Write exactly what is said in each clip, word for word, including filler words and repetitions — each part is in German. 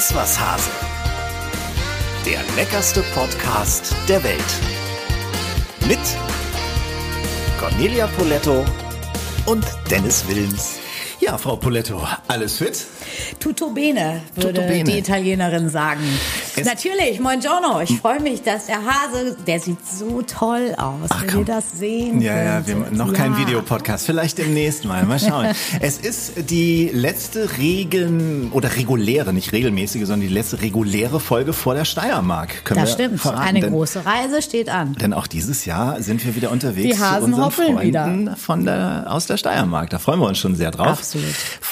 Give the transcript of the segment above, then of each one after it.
Iss was, Hase. Der leckerste Podcast der Welt. Mit Cornelia Poletto und Dennis Wilms. Ja, Frau Poletto, alles fit? Tutto bene, würde Tutto bene. die Italienerin sagen. Es Natürlich, buongiorno. Ich freue mich, dass der Hase, der sieht so toll aus, Ach, wenn komm. ihr das sehen Ja, ja, wir könntet. noch ja. kein Videopodcast. Vielleicht demnächst mal. Mal schauen. Es ist die letzte Regel oder reguläre, nicht regelmäßige, sondern die letzte reguläre Folge vor der Steiermark. Können Das wir stimmt. verraten, Eine denn, große Reise steht an. Denn auch dieses Jahr sind wir wieder unterwegs Die Hasen zu unseren hoppeln Freunden wieder. von der, aus der Steiermark. Da freuen wir uns schon sehr drauf. Absolut.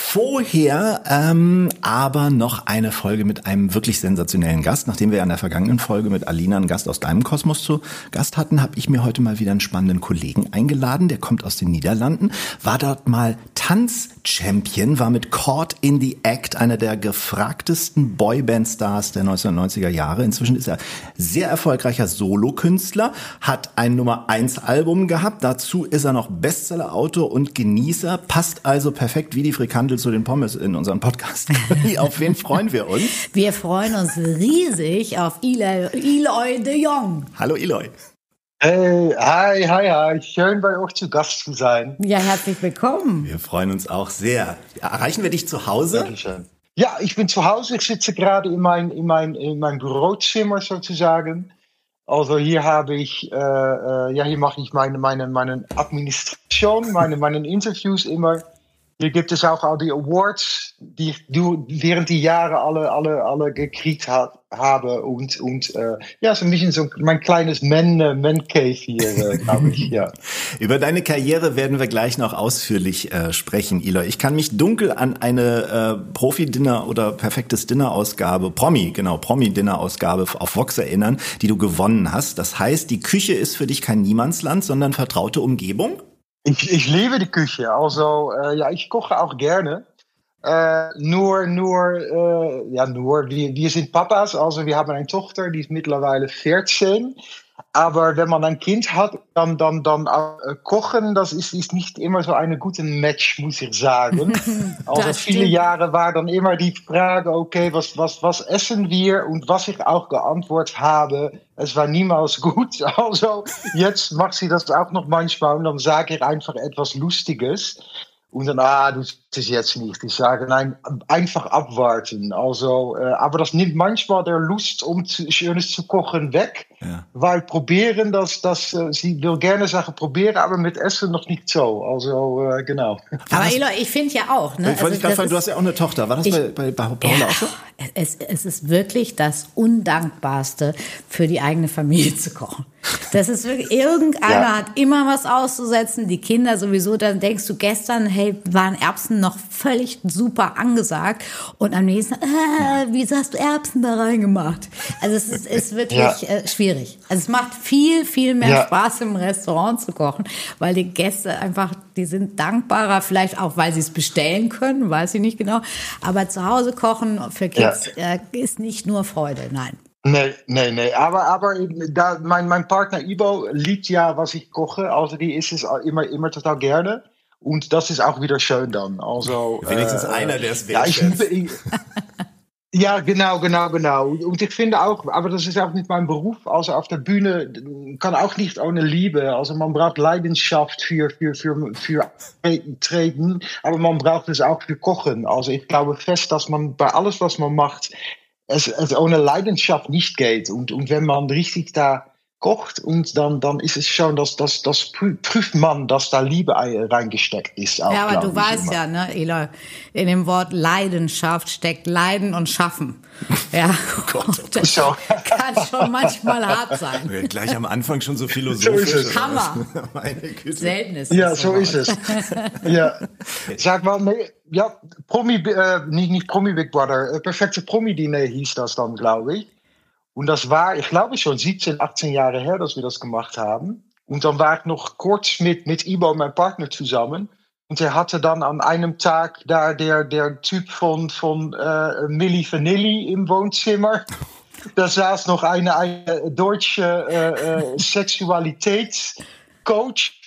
Vorher ähm, aber noch eine Folge mit einem wirklich sensationellen Gast. Nachdem wir ja in der vergangenen Folge mit Alina einen Gast aus deinem Kosmos zu Gast hatten, habe ich mir heute mal wieder einen spannenden Kollegen eingeladen. Der kommt aus den Niederlanden, war dort mal Tanzchampion, war mit Caught in the Act einer der gefragtesten Boyband-Stars der neunzehnhundertneunziger Jahre. Inzwischen ist er sehr erfolgreicher Solokünstler, hat ein Nummer eins Album gehabt. Dazu ist er noch Bestseller-Autor und Genießer. Passt also perfekt wie die Frikandel zu den Pommes in unserem Podcast. Auf wen freuen wir uns? Wir freuen uns riesig auf Eloy, Eloy de Jong. Hallo Eloy. Hey, hi, hi, hi. Schön bei euch zu Gast zu sein. Ja, herzlich willkommen. Wir freuen uns auch sehr. Erreichen wir dich zu Hause? Dankeschön. Ja, ich bin zu Hause. Ich sitze gerade in mein, in mein, in mein Bürozimmer sozusagen. Also hier habe ich, äh, äh, ja, hier mache ich meine, meine, meine Administration, meine, meine Interviews immer. Hier gibt es auch all die Awards, die ich während die Jahre alle, alle, alle gekriegt ha- habe. Und, und äh, ja, so ein bisschen so mein kleines Man, äh, Man Cave hier, äh, glaube ich, ja. Über deine Karriere werden wir gleich noch ausführlich äh, sprechen, Eloy. Ich kann mich dunkel an eine äh, Profi-Dinner- oder perfektes Dinner-Ausgabe, Promi, genau, Promi-Dinner-Ausgabe auf Vox erinnern, die du gewonnen hast. Das heißt, die Küche ist für dich kein Niemandsland, sondern vertraute Umgebung? Ich, ich liebe die Küche. Also, äh, ja, ich koche auch gerne. Äh, nur, nur, äh, ja, nur, wir, wir sind Papas. Also, wir haben eine Tochter, die ist mittlerweile vierzehn. Aber wenn man ein Kind hat, dann, dann, dann äh, kochen, das ist, ist nicht immer so eine gute Match, muss ich sagen. Also viele stimmt. Jahre war dann immer die Frage, okay, was, was, was essen wir? Und was ich auch geantwortet habe, es war niemals gut. Also jetzt macht sie das auch noch manchmal und dann sage ich einfach etwas Lustiges. Und dann, ah, das ist jetzt nicht. Ich sage, nein, einfach abwarten. Also, äh, aber das nimmt manchmal der Lust, um zu, Schönes zu kochen, weg. Ja. Weil probieren, das, das, äh, sie will gerne sagen, probieren, aber mit Essen noch nicht so. Also, äh, genau. Aber Eloy, ich finde ja auch. Ne? Ich wollte dich gerade das fragen, du ist- hast ja auch eine Tochter. War das Ich- bei, bei, bei Paula Ja, auch so? es, es ist wirklich das Undankbarste, für die eigene Familie zu kochen. Das ist wirklich, irgendeiner Ja. hat immer was auszusetzen, die Kinder sowieso, dann denkst du gestern, hey, waren Erbsen noch völlig super angesagt und am nächsten, äh, wieso hast du Erbsen da reingemacht? Also es ist, ist wirklich Ja. äh, schwierig. Also es macht viel, viel mehr Ja. Spaß im Restaurant zu kochen, weil die Gäste einfach, die sind dankbarer, vielleicht auch, weil sie es bestellen können, weiß ich nicht genau, aber zu Hause kochen für Kids Ja. äh, ist nicht nur Freude, nein. Nee, nee, nee. Aber, aber da, mein, mein Partner Ibo liebt ja, was ich koche. Also die isst es immer, immer total gerne. Und das ist auch wieder schön dann. Also, Wenigstens äh, einer, der es ja, ich wertschätzt. liebe, ich, ja, genau, genau, genau. Und ich finde auch, aber das ist auch nicht mein Beruf. Also auf der Bühne kann auch nicht ohne Liebe. Also man braucht Leidenschaft für, für, für, für Treten, aber man braucht es auch für Kochen. Also ich glaube fest, dass man bei alles, was man macht, es, es ohne Leidenschaft nicht geht. Und, und wenn man richtig da kocht, und dann, dann ist es schon, dass das, das prüft man, dass da Liebe reingesteckt ist. Auch, Ja, aber du ich weißt immer. ja, ne, Eloy, in dem Wort Leidenschaft steckt Leiden und Schaffen. Ja, Gott, oh das So. kann schon manchmal hart sein. Wir gleich am Anfang schon so philosophisch. So ist es. Hammer. Meine Güte. Selten ist Ja, es so so. ist es. Ja. Sag mal, nee, ja, Promi, äh, nicht, nicht Promi Big Brother, äh, perfekte Promi-Diner hieß das dann, glaube ich. Und das war, ich glaube schon siebzehn, achtzehn Jahre her, dass wir das gemacht haben. Und dann war ich noch kurz mit, mit Ibo, mein Partner, zusammen. Und er hatte dann an einem Tag da der, der Typ von, von äh, Milli Vanilli im Wohnzimmer. Da saß noch eine, eine deutsche äh, äh, Sexualitätscoach.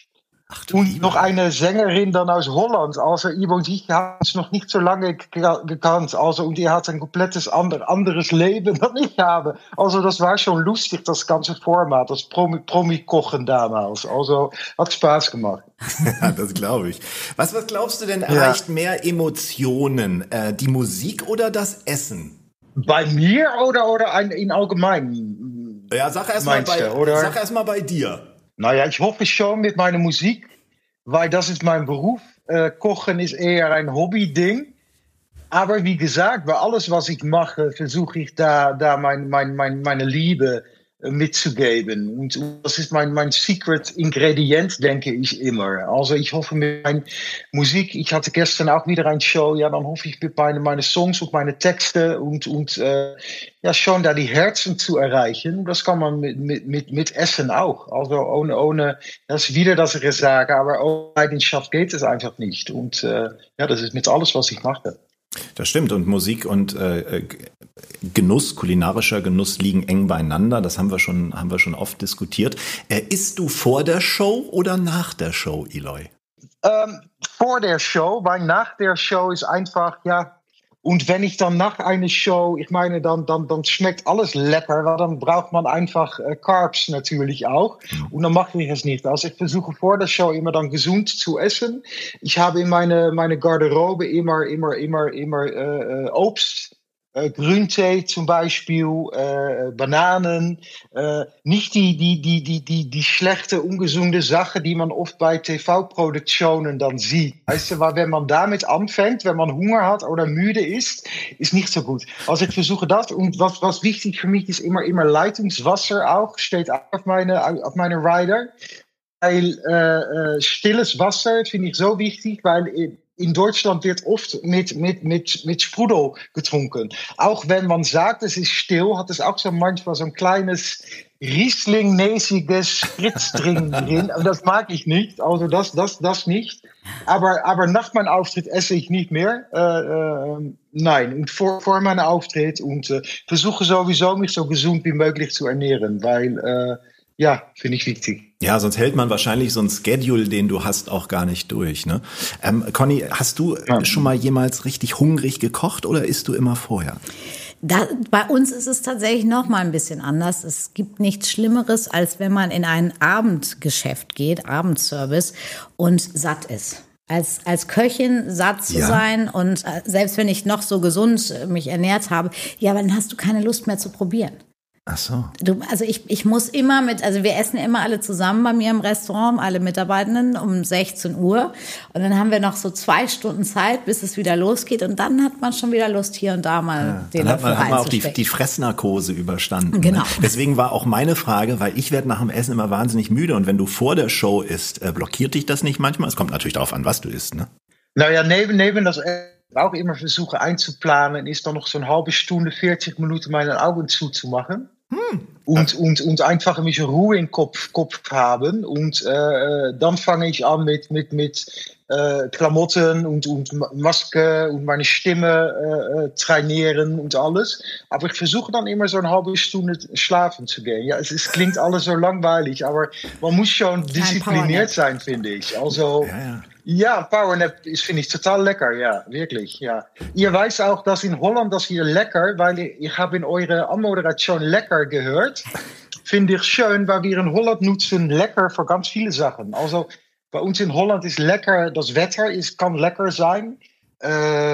Ach, du Und Liebe. noch eine Sängerin dann aus Holland. Also, Ivo und ich haben uns noch nicht so lange ge- gekannt. Also, und die hat ein komplettes ander, anderes Leben dan ich habe. Also, das war schon lustig, das ganze Format, das Promi- Promi-Kochen damals. Also, hat Spaß gemacht. Ja, das glaube ich. Was, was glaubst du denn erreicht mehr Emotionen? Äh, die Musik oder das Essen? Bei mir oder, oder ein, in allgemein? Ja, sag erst mal Meinst bei, du, oder? sag erst mal bei dir. Naja, ich hoffe schon mit meiner Musik, weil das ist mein Beruf. Äh, Kochen ist eher ein Hobby-Ding. Aber wie gesagt, bei alles, was ich mache, versuche ich da, da mein, mein, mein, meine Liebe äh, mitzugeben. Und das ist mein, mein Secret Ingredient, denke ich immer. Also ich hoffe mit meiner Musik, ich hatte gestern auch wieder eine Show, ja, dann hoffe ich mit meine, meine Songs und meine Texte und, und äh, ja, schon da die Herzen zu erreichen. Das kann man mit, mit, mit, mit Essen auch. Also ohne, ohne, das ist wieder, dass ich es sage, aber ohne Leidenschaft geht es einfach nicht. Und äh, ja, das ist mit alles, was ich mache. Das stimmt. Und Musik und äh, Genuss, kulinarischer Genuss liegen eng beieinander. Das haben wir schon, haben wir schon oft diskutiert. Äh, isst du vor der Show oder nach der Show, Eloy? Ähm, vor der Show, weil nach der Show ist einfach, ja, und wenn ich dann nach einer Show, ich meine, dann, dann, dann schmeckt alles lecker, weil dann braucht man einfach äh, Carbs natürlich auch. Und dann mache ich es nicht. Also ich versuche vor der Show immer dann gesund zu essen. Ich habe in meine, meine Garderobe immer, immer, immer, immer äh, Obst. Äh, Grüntee zum Beispiel, äh, Bananen, äh, nicht die, die, die, die, die, die schlechte, ungesunde Sache, die man oft bei T V-Produktionen dann sieht. Weißt du, weil wenn man damit anfängt, wenn man Hunger hat oder müde ist, ist nicht so gut. Also ich versuche das und was, was wichtig für mich ist immer, immer Leitungswasser auch, steht auch auf meine, auf meine Rider. Weil äh, äh, stilles Wasser finde ich so wichtig, weil in Deutschland wird oft mit, mit, mit, mit Sprudel getrunken. Auch wenn man sagt, es ist still, hat es auch so manchmal so ein kleines Riesling-mäßiges Spritz drin. Und das mag ich nicht. Also das, das, das nicht. Aber, aber nach meinem Auftritt esse ich nicht mehr. Äh, äh, nein, und vor, vor meinem Auftritt und äh, versuche sowieso mich so gesund wie möglich zu ernähren, weil äh, ja, finde ich wichtig. Ja, sonst hält man wahrscheinlich so ein Schedule, den du hast, auch gar nicht durch. Ne? Ähm, Conny, hast du ja. schon mal jemals richtig hungrig gekocht oder isst du immer vorher? Da, bei uns ist es tatsächlich noch mal ein bisschen anders. Es gibt nichts Schlimmeres, als wenn man in ein Abendgeschäft geht, Abendservice, und satt ist. Als, als Köchin satt zu ja. sein und selbst wenn ich noch so gesund mich ernährt habe, ja, aber dann hast du keine Lust mehr zu probieren. Ach so. Du, also ich, ich muss immer mit, also wir essen immer alle zusammen bei mir im Restaurant, alle Mitarbeitenden um sechzehn Uhr. Und dann haben wir noch so zwei Stunden Zeit, bis es wieder losgeht. Und dann hat man schon wieder Lust, hier und da mal ja, den Dann hat man, hat man auch die, einzustecken. die Fressnarkose überstanden. Genau. Ne? Deswegen war auch meine Frage, weil ich werde nach dem Essen immer wahnsinnig müde. Und wenn du vor der Show isst, äh, blockiert dich das nicht manchmal? Es kommt natürlich darauf an, was du isst, ne? Naja, neben, neben das auch immer versuchen einzuplanen, ist dann noch so eine halbe Stunde, vierzig Minuten meine Augen zuzumachen. Hm. Und, und, und einfach ein bisschen Ruhe im Kopf, Kopf haben. Und äh, dann fange ich an mit, mit, mit äh, Klamotten und, und Maske und meine Stimme äh, trainieren und alles. Aber ich versuche dann immer so eine halbe Stunde schlafen zu gehen. Ja, es, es klingt alles so langweilig, aber man muss schon diszipliniert sein, finde ich. Also ja, ja. Ja, Powernap ist, finde ich, total lecker, ja, wirklich, ja. Ihr weiß auch, dass in Holland das hier lecker, weil ich, ich habe in eure Anmoderation lecker gehört, finde ich schön, weil wir in Holland nutzen lecker für ganz viele Sachen. Also bei uns in Holland ist lecker, das Wetter ist, kann lecker sein. Äh,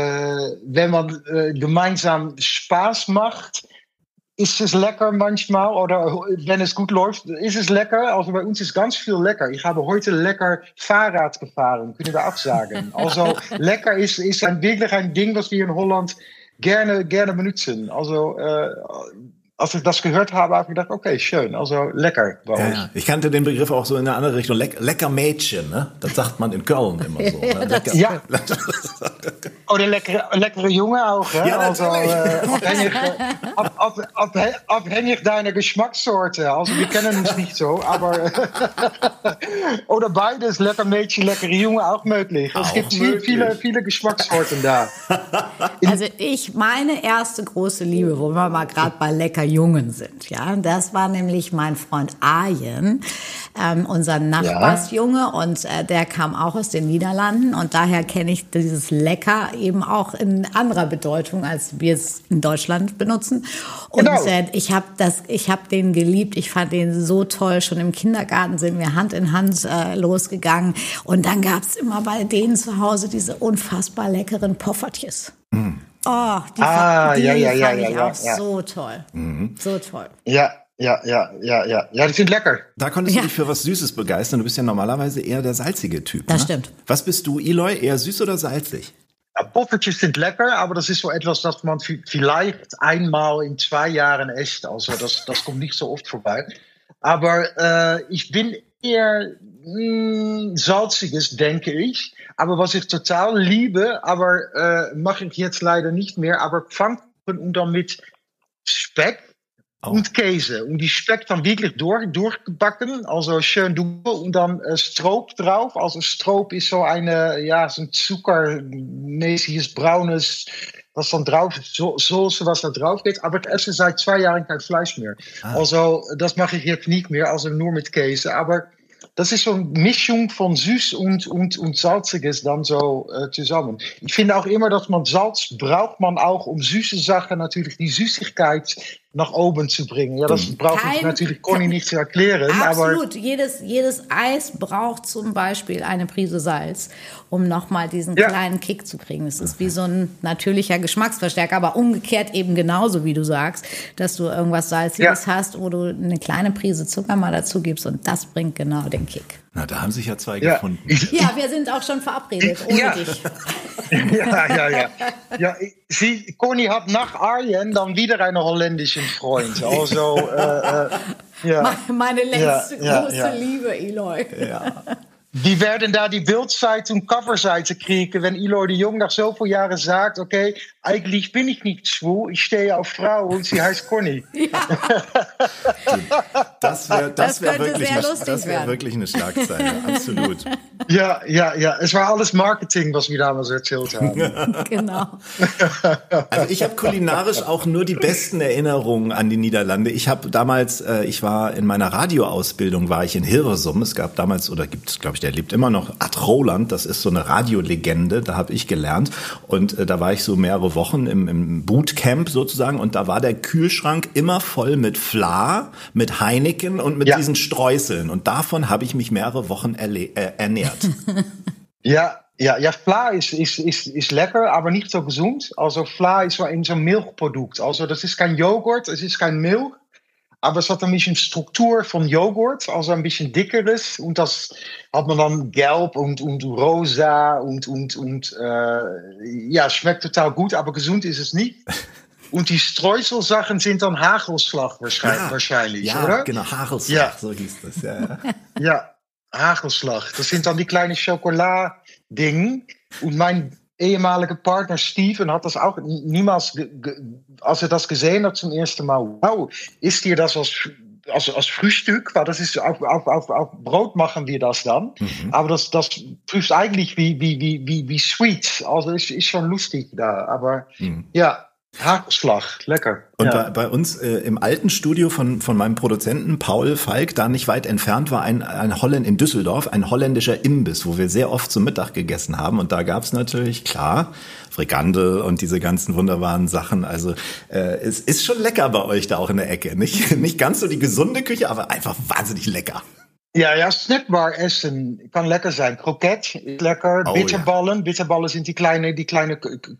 wenn man äh, gemeinsam Spaß macht, ist es lecker manchmal oder wenn es gut läuft, ist es lecker. Also bei uns ist ganz viel lecker. Ich habe heute lecker Fahrrad gefahren, können wir auch sagen. Also lecker ist, ist ein, wirklich ein Ding, was wir in Holland gerne, gerne benutzen. Also äh, als ich das gehört habe, habe ich gedacht, okay, schön, also lecker bei ja, uns. Ja. Ich kannte den Begriff auch so in eine andere Richtung, Le- lecker Mädchen, ne? Das sagt man in Köln immer so. Ne? Lecker. Ja. Oder lekkere, lekkere Junge auch, hè? Ja, also, äh, abhängig, ab, ab, ab, abhängig deiner Geschmackssorte. Also wir kennen uns nicht so, aber oder beides, lecker Mädchen, leckere Junge, auch möglich. Auch es gibt möglich. viele, viele Geschmackssorten da. Also ich, meine erste große Liebe, wo wir mal gerade bei lecker Jungen sind. Ja, das war nämlich mein Freund Arjen, ähm, unser Nachbarsjunge, ja. und äh, der kam auch aus den Niederlanden und daher kenne ich dieses Lecker eben auch in anderer Bedeutung, als wir es in Deutschland benutzen. Und genau. äh, ich habe das, ich habe den geliebt. Ich fand den so toll. Schon im Kindergarten sind wir Hand in Hand äh, losgegangen und dann gab es immer bei denen zu Hause diese unfassbar leckeren Poffertjes. Mm. Oh, die, ah, fand, die ja, ja, fand ja, ich ja, auch ja. so toll. Mhm. So toll. Ja, ja, ja, ja, ja. Ja, die sind lecker. Da konntest ja. du dich für was Süßes begeistern. Du bist ja normalerweise eher der salzige Typ. Das ne? stimmt. Was bist du, Eloy? Eher süß oder salzig? Ja, Poffertjes sind lecker, aber das ist so etwas, das man vielleicht einmal in zwei Jahren isst. Also das, das kommt nicht so oft vorbei. Aber äh, ich bin eher mh, salziges, denke ich. Aber was ich total liebe, aber äh, mache ich jetzt leider nicht mehr, aber Pfannkuchen und dann mit Speck oh. und Käse. Und die Speck dann wirklich durch, durchgebacken, also schön dunkel und dann äh, Stroop drauf. Also Stroop ist so eine, ja, so ein zuckermäßiges, braunes, was dann drauf ist, so, Soße, was da drauf geht. Aber ich esse seit zwei Jahren kein Fleisch mehr. Ah. Also das mache ich jetzt nicht mehr, also nur mit Käse. Aber das ist so eine Mischung von süß und, und, und salziges dann so äh, zusammen. Ich finde auch immer, dass man Salz braucht man auch, um süße Sachen natürlich die Süßigkeit nach oben zu bringen. Ja, das braucht ich natürlich Conny nicht zu erklären. Absolut. Aber jedes, jedes Eis braucht zum Beispiel eine Prise Salz, um nochmal diesen ja. kleinen Kick zu kriegen. Es ist wie so ein natürlicher Geschmacksverstärker, aber umgekehrt eben genauso, wie du sagst, dass du irgendwas Salziges ja. hast, wo du eine kleine Prise Zucker mal dazu gibst und das bringt genau den Kick. Na, da haben sich ja zwei ja. gefunden. Ja, wir sind auch schon verabredet, ohne ja. dich. Ja, ja, ja. ja sie, Conny hat nach Arjen dann wieder einen holländischen Freund. Also, äh, äh, ja. Meine längst ja, große ja, ja. Liebe, Eloy. Ja. Die werden da die Bildzeitung Coverseite kriegen, wenn Eloy de Jong nach zoveel Jahren sagt, okay, eigentlich bin ich nicht schwul, ich stehe auf Frau und sie heißt Conny. Ja. Das wäre das das wär wirklich, sehr eine, lustig das wär werden. wirklich eine Schlagzeile, absolut. Ja, ja, ja, es war alles Marketing, was wir damals erzählt haben. Genau. Also ich habe kulinarisch auch nur die besten Erinnerungen an die Niederlande. Ich habe damals, äh, ich war in meiner Radioausbildung, war ich in Hilversum. Es gab damals, oder gibt es, glaube ich, der lebt immer noch, Ad Roland, das ist so eine Radiolegende, da habe ich gelernt. Und äh, da war ich so mehrere Wochen im, im Bootcamp sozusagen und da war der Kühlschrank immer voll mit Fla, mit Heineken und mit ja. diesen Streuseln. Und davon habe ich mich mehrere Wochen erle- äh, ernährt. Ja, ja, ja, Fla ist, ist, ist, ist lecker, aber nicht so gesund. Also Fla ist so ein so Milchprodukt. Also das ist kein Joghurt, es ist kein Milch. Aber es hat ein bisschen Struktur von Joghurt, also ein bisschen dickeres. Und das hat man dann gelb und, und rosa und, und, und äh, ja, schmeckt total gut, aber gesund ist es nicht. Und die Streuselsachen sind dann Hagelslag wahrscheinlich, ja, wahrscheinlich ja, oder? Genau, Hagelslag, ja. So hieß das. Ja, ja. Ja, Hagelslag. Das sind dann die kleinen Schokoladingen. Und mein ehemaliger Partner Steven hat das auch niemals, ge- ge- als er das gesehen hat zum ersten Mal, wow, isst ihr das als, als, als Frühstück? Weil das ist, auf, auf, auf, auf Brot machen wir das dann. Mhm. Aber das, das prüft eigentlich wie, wie, wie, wie, wie sweet. Also ist, ist schon lustig da. Aber mhm. ja. Hagelslag, lecker. Und ja. bei, bei uns äh, im alten Studio von von meinem Produzenten Paul Falk, da nicht weit entfernt, war ein, ein Holländ in Düsseldorf, ein holländischer Imbiss, wo wir sehr oft zum Mittag gegessen haben. Und da gab's natürlich, klar, Frikandel und diese ganzen wunderbaren Sachen. Also äh, es ist schon lecker bei euch da auch in der Ecke. Nicht, nicht ganz so die gesunde Küche, aber einfach wahnsinnig lecker. Ja, ja, snackbar essen kann lecker sein. Kroket ist lecker. Oh, Bitterballen. Ja. Bitterballen sind die kleine, die kleine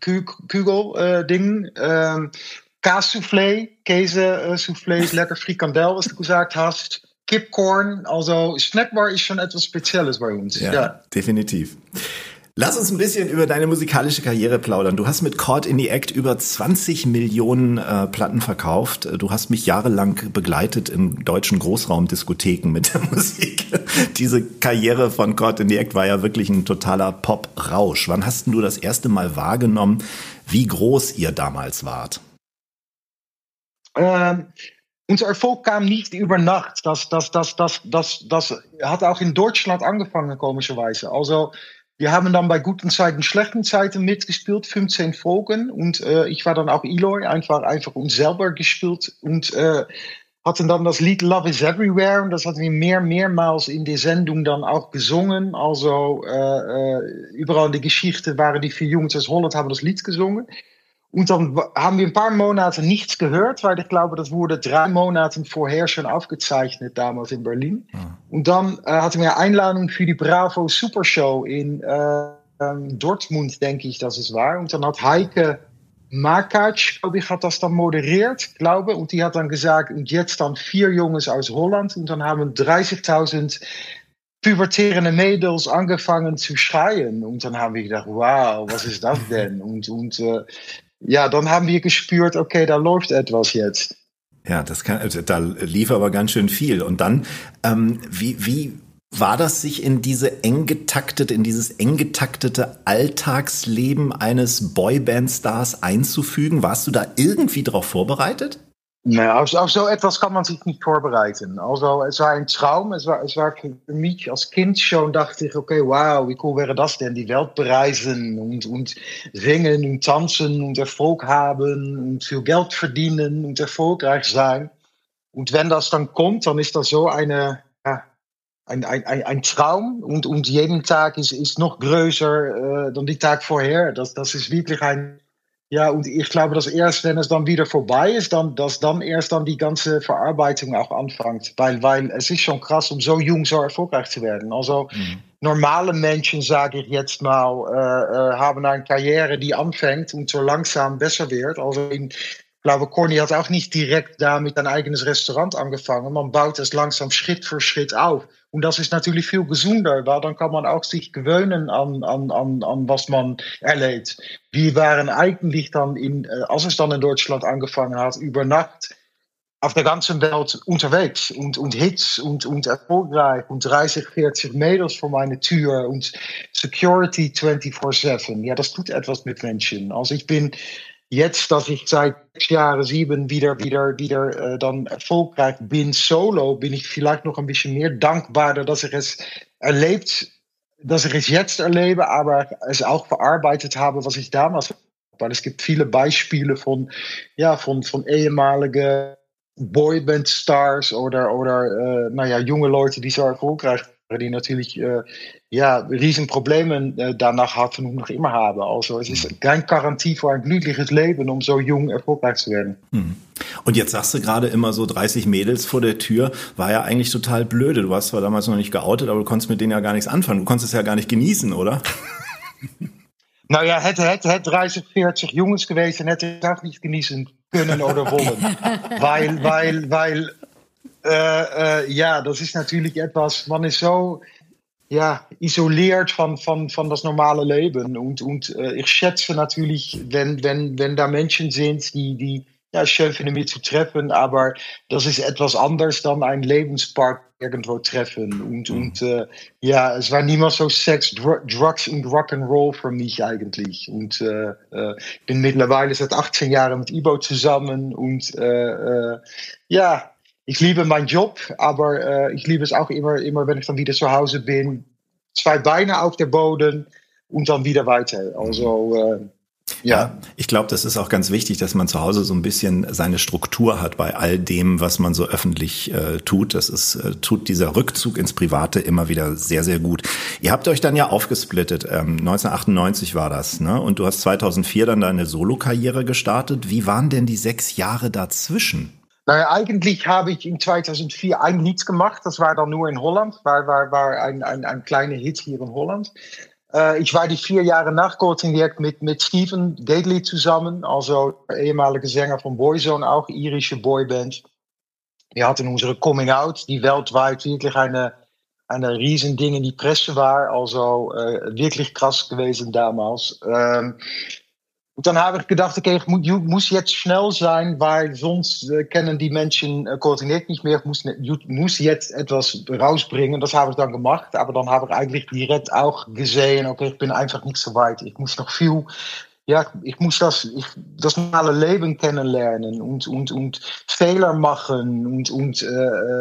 Kugel-Ding. Äh, ähm, Kaassoufflé, Käse-Soufflé ist lecker. Frikandel, was du gesagt hast. Kipcorn. Also Snackbar ist schon etwas Spezielles bei uns. Ja, ja. definitiv. Lass uns ein bisschen über deine musikalische Karriere plaudern. Du hast mit Caught in the Act über zwanzig Millionen äh, Platten verkauft. Du hast mich jahrelang begleitet in deutschen Großraumdiskotheken mit der Musik. Diese Karriere von Caught in the Act war ja wirklich ein totaler Pop-Rausch. Wann hast du das erste Mal wahrgenommen, wie groß ihr damals wart? Ähm, unser Erfolg kam nicht über Nacht. Das, das, das, das, das, das hat auch in Deutschland angefangen, komischerweise. Also wir haben dann bei guten Zeiten, schlechten Zeiten mitgespielt, fünfzehn Folgen. Und äh, ich war dann auch Eloy, einfach, einfach uns selber gespielt. Und äh, hatten dann das Lied Love is Everywhere. Und das hatten wir mehr, mehrmals in der Sendung dann auch gesungen. Also äh, überall in der Geschichte waren die vier Jungs aus Holland, haben das Lied gesungen. Und dann haben wir ein paar Monate nichts gehört, weil ich glaube, das wurde drei Monate vorher schon aufgezeichnet, damals in Berlin. Ja. Und dann äh, hatten wir eine Einladung für die Bravo Supershow in äh, ähm, Dortmund, denke ich, dass es war. Und dann hat Heike Makatsch, glaube ich, hat das dann moderiert, glaube. Und die hat dann gesagt, und jetzt dann vier Jungs aus Holland. Und dann haben dreißigtausend pubertierende Mädels angefangen zu schreien. Und dann haben wir gedacht, wow, was ist das denn? Und, und äh, ja, dann haben wir gespürt, okay, da läuft etwas jetzt. Ja, das kann, also da lief aber ganz schön viel. Und dann, ähm, wie, wie war das, sich in diese eng getaktete, in dieses eng getaktete Alltagsleben eines Boyband-Stars einzufügen? Warst du da irgendwie drauf vorbereitet? Nee, auf, auf so etwas kann man sich nicht vorbereiten. Also, es war ein Traum. Es war, es war für mich als Kind schon, dachte ich, okay, wow, wie cool wäre das denn? Die Welt bereisen und, und singen und tanzen und Erfolg haben und viel Geld verdienen und erfolgreich sein. Und wenn das dann kommt, dann ist das so eine, ja, ein, ein, ein, ein Traum. Und, und jeden Tag ist, ist noch größer äh, dan die Tag vorher. Das, das ist wirklich ein... Ja, und ich glaube, dass erst, wenn es dann wieder vorbei ist, dann, dass dann erst dann die ganze Verarbeitung auch anfängt. Weil, weil es ist schon krass, um so jung so erfolgreich zu werden. Also mhm. normale Menschen, sage ich jetzt mal, äh, äh, haben eine Karriere, die anfängt und so langsam besser wird. Also in, ich glaube, Corny hat auch nicht direkt da mit ein eigenes Restaurant angefangen. Man baut es langsam Schritt für Schritt auf. Und das ist natürlich viel gesünder, weil dann kann man auch sich gewöhnen an, an, an, an was man erlebt. Wir waren eigentlich dann, in, als es dann in Deutschland angefangen hat, über Nacht auf der ganzen Welt unterwegs und, und Hits und, und erfolgreich und dreißig, vierzig Mädels vor meine Tür und Security vierundzwanzig sieben. Ja, das tut etwas mit Menschen. Also ich bin jetzt, dass ich seit sechs Jahren, sieben wieder, wieder, wieder äh, dann erfolgreich bin, solo, bin ich vielleicht noch ein bisschen mehr dankbarer, dass ich es erlebt, dass ich es jetzt erlebe, aber es auch verarbeitet habe, was ich damals, weil es gibt viele Beispiele von, ja, von, von ehemaligen Boyband-Stars oder, oder, äh, naja, junge Leute, die so erfolgreich waren, die natürlich, äh, ja, Riesenprobleme äh, danach hatten und noch immer haben. Also es ist keine Garantie für ein glückliches Leben, um so jung erfolgreich zu werden. Und jetzt sagst du gerade immer so dreißig Mädels vor der Tür, war ja eigentlich total blöde. Du warst zwar damals noch nicht geoutet, aber du konntest mit denen ja gar nichts anfangen. Du konntest es ja gar nicht genießen, oder? Nou ja, het, het, het dreißig, vierzig Jungs geweest en hätte ich auch nicht genießen können oder wollen. weil, weil, weil, äh, äh, ja, das ist natürlich etwas, man ist so, ja, isoliert van, van, van das normale Leben. Und, und äh, ich schätze natürlich, wenn, wenn, wenn da Menschen sind, die, die ja, schön finden, mich zu treffen, aber das ist etwas anderes dann ein Lebenspark irgendwo treffen. Und, mhm. und äh, ja, es war niemals so Sex, Dr- Drugs und Rock'n'Roll für mich eigentlich. Und äh, äh, ich bin mittlerweile seit achtzehn Jahren mit Ibo zusammen und äh, äh, ja, ich liebe meinen Job, aber äh, ich liebe es auch immer, immer, wenn ich dann wieder zu Hause bin, zwei Beine auf der Boden und dann wieder weiter. Also äh, Ja, ja, ich glaube, das ist auch ganz wichtig, dass man zu Hause so ein bisschen seine Struktur hat bei all dem, was man so öffentlich äh, tut. Das ist, äh, tut dieser Rückzug ins Private immer wieder sehr, sehr gut. Ihr habt euch dann ja aufgesplittet. Ähm, neunzehnhundertachtundneunzig war das, ne? Und du hast zweitausendvier dann deine Solokarriere gestartet. Wie waren denn die sechs Jahre dazwischen? Naja, eigentlich habe ich in zweitausendvier ein Lied gemacht. Das war dann nur in Holland. War, war, war ein, ein, ein kleiner Hit hier in Holland. Uh, ich war die vier Jahre nach Kortinjek mit, mit Steven Gately zusammen, also ehemaliger Sänger von Boyzone, auch irische Boyband. Wir hatten unsere Coming Out, die weltweit wirklich eine, eine riesen Ding in die Presse war, also uh, wirklich krass gewesen damals. Um, Und dann habe ich gedacht, okay, ich muss, muss jetzt schnell sein, weil sonst äh, kennen die Menschen äh, Kortinjek nicht mehr. Ich muss, muss jetzt etwas rausbringen. Das habe ich dann gemacht. Aber dann habe ich eigentlich direkt auch gesehen, okay, ich bin einfach nicht so weit. Ich muss noch viel ja, ich muss das, ich, das normale Leben kennenlernen und, und, und Fehler machen und, und äh,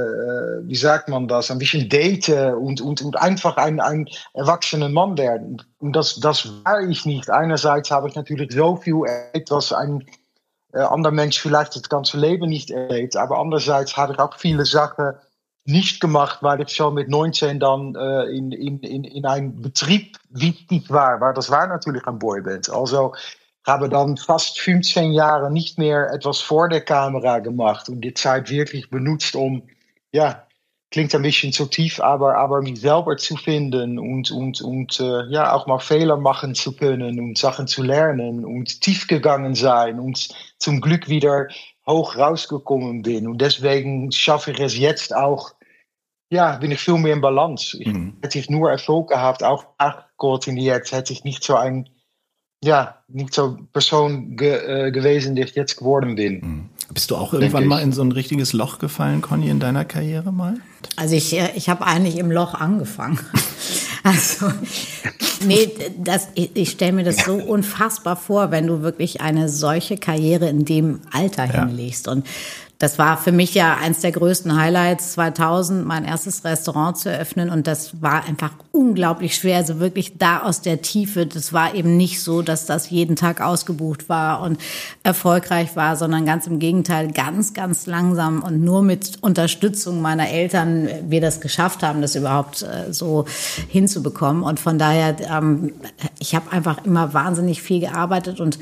äh, wie sagt man das, ein bisschen daten und, und, und einfach ein, ein erwachsener Mann werden. Und das, das war ich nicht. Einerseits habe ich natürlich so viel erlebt, was ein äh, anderer Mensch vielleicht das ganze Leben nicht erlebt, aber andererseits habe ich auch viele Sachen nicht gemacht, weil ich schon mit neunzehn dann äh, in, in, in, in einem Betrieb wichtig war, weil das war natürlich ein Boyband. Also ich habe dann fast fünfzehn Jahre nicht mehr etwas vor der Kamera gemacht und die Zeit wirklich benutzt, um, ja, klingt ein bisschen zu tief, aber, aber mich selber zu finden und, und, und äh, ja, auch mal Fehler machen zu können und Sachen zu lernen und tief gegangen sein und zum Glück wieder hoch rausgekommen bin. Und deswegen schaffe ich es jetzt auch, ja, bin ich viel mehr in Balance. Ich, mhm. Hätte ich nur Erfolg gehabt, auch nachkoordiniert, hätte ich nicht so ein, ja, nicht so Person ge, äh, gewesen, die ich jetzt geworden bin. Mhm. Bist du auch irgendwann mal in so ein richtiges Loch gefallen, Conny, in deiner Karriere mal? Also ich, ich habe eigentlich im Loch angefangen. Also, nee, das, ich, ich stelle mir das so unfassbar vor, wenn du wirklich eine solche Karriere in dem Alter ja. hinlegst. Und das war für mich ja eins der größten Highlights, zweitausend mein erstes Restaurant zu eröffnen. Und das war einfach unglaublich schwer. Also wirklich da aus der Tiefe. Das war eben nicht so, dass das jeden Tag ausgebucht war und erfolgreich war, sondern ganz im Gegenteil, ganz, ganz langsam und nur mit Unterstützung meiner Eltern wir das geschafft haben, das überhaupt äh, so hinzubekommen. Und von daher, ähm, ich habe einfach immer wahnsinnig viel gearbeitet und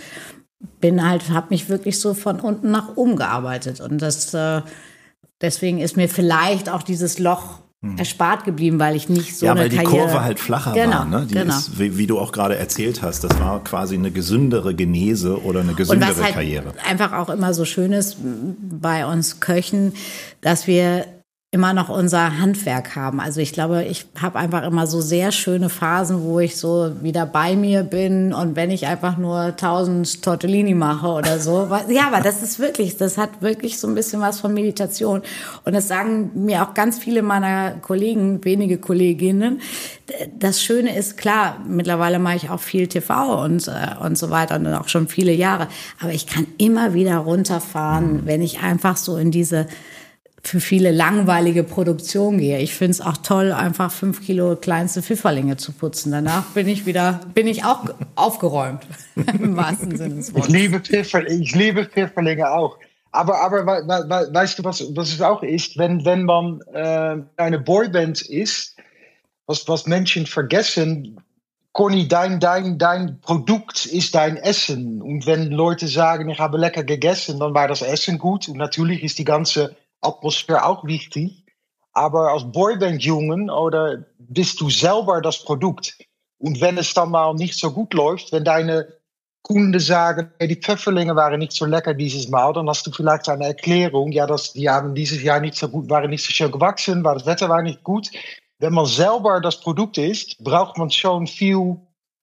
bin halt, habe mich wirklich so von unten nach oben gearbeitet. Und das, äh, deswegen ist mir vielleicht auch dieses Loch hm. erspart geblieben, weil ich nicht so ja, eine weil die Karriere... Kurve halt flacher genau, war. Ne? Die genau. ist, wie, wie du auch gerade erzählt hast, das war quasi eine gesündere Genese oder eine gesündere Und was halt Karriere. Einfach auch immer so schön ist bei uns Köchen, dass wir immer noch unser Handwerk haben. Also ich glaube, ich habe einfach immer so sehr schöne Phasen, wo ich so wieder bei mir bin und wenn ich einfach nur tausend Tortellini mache oder so. Ja, aber das ist wirklich, das hat wirklich so ein bisschen was von Meditation. Und das sagen mir auch ganz viele meiner Kollegen, wenige Kolleginnen. Das Schöne ist, klar, mittlerweile mache ich auch viel T V und, äh, und so weiter und auch schon viele Jahre. Aber ich kann immer wieder runterfahren, wenn ich einfach so in diese für viele langweilige Produktion gehe. Ich finde es auch toll, einfach fünf Kilo kleinste Pfifferlinge zu putzen. Danach bin ich wieder, bin ich auch aufgeräumt, im wahrsten Sinne des Wortes. Ich liebe Pfifferlinge, ich liebe Pfifferlinge auch. Aber, aber we, we, weißt du, was, was es auch ist? Wenn, wenn man äh, eine Boyband ist, was, was Menschen vergessen, Conny, dein, dein, dein Produkt ist dein Essen. Und wenn Leute sagen, ich habe lecker gegessen, dann war das Essen gut. Und natürlich ist die ganze Atmosphäre auch wichtig, aber als Boyband-Jungen oder bist du selber das Produkt. Und wenn es dann mal nicht so gut läuft, wenn deine Kunden sagen, hey, die Pfefferlinge waren nicht so lecker dieses Mal, dann hast du vielleicht eine Erklärung, ja, das, die haben dieses Jahr nicht so gut, waren nicht so schön gewachsen, weil das Wetter war nicht gut. Wenn man selber das Produkt ist, braucht man schon viel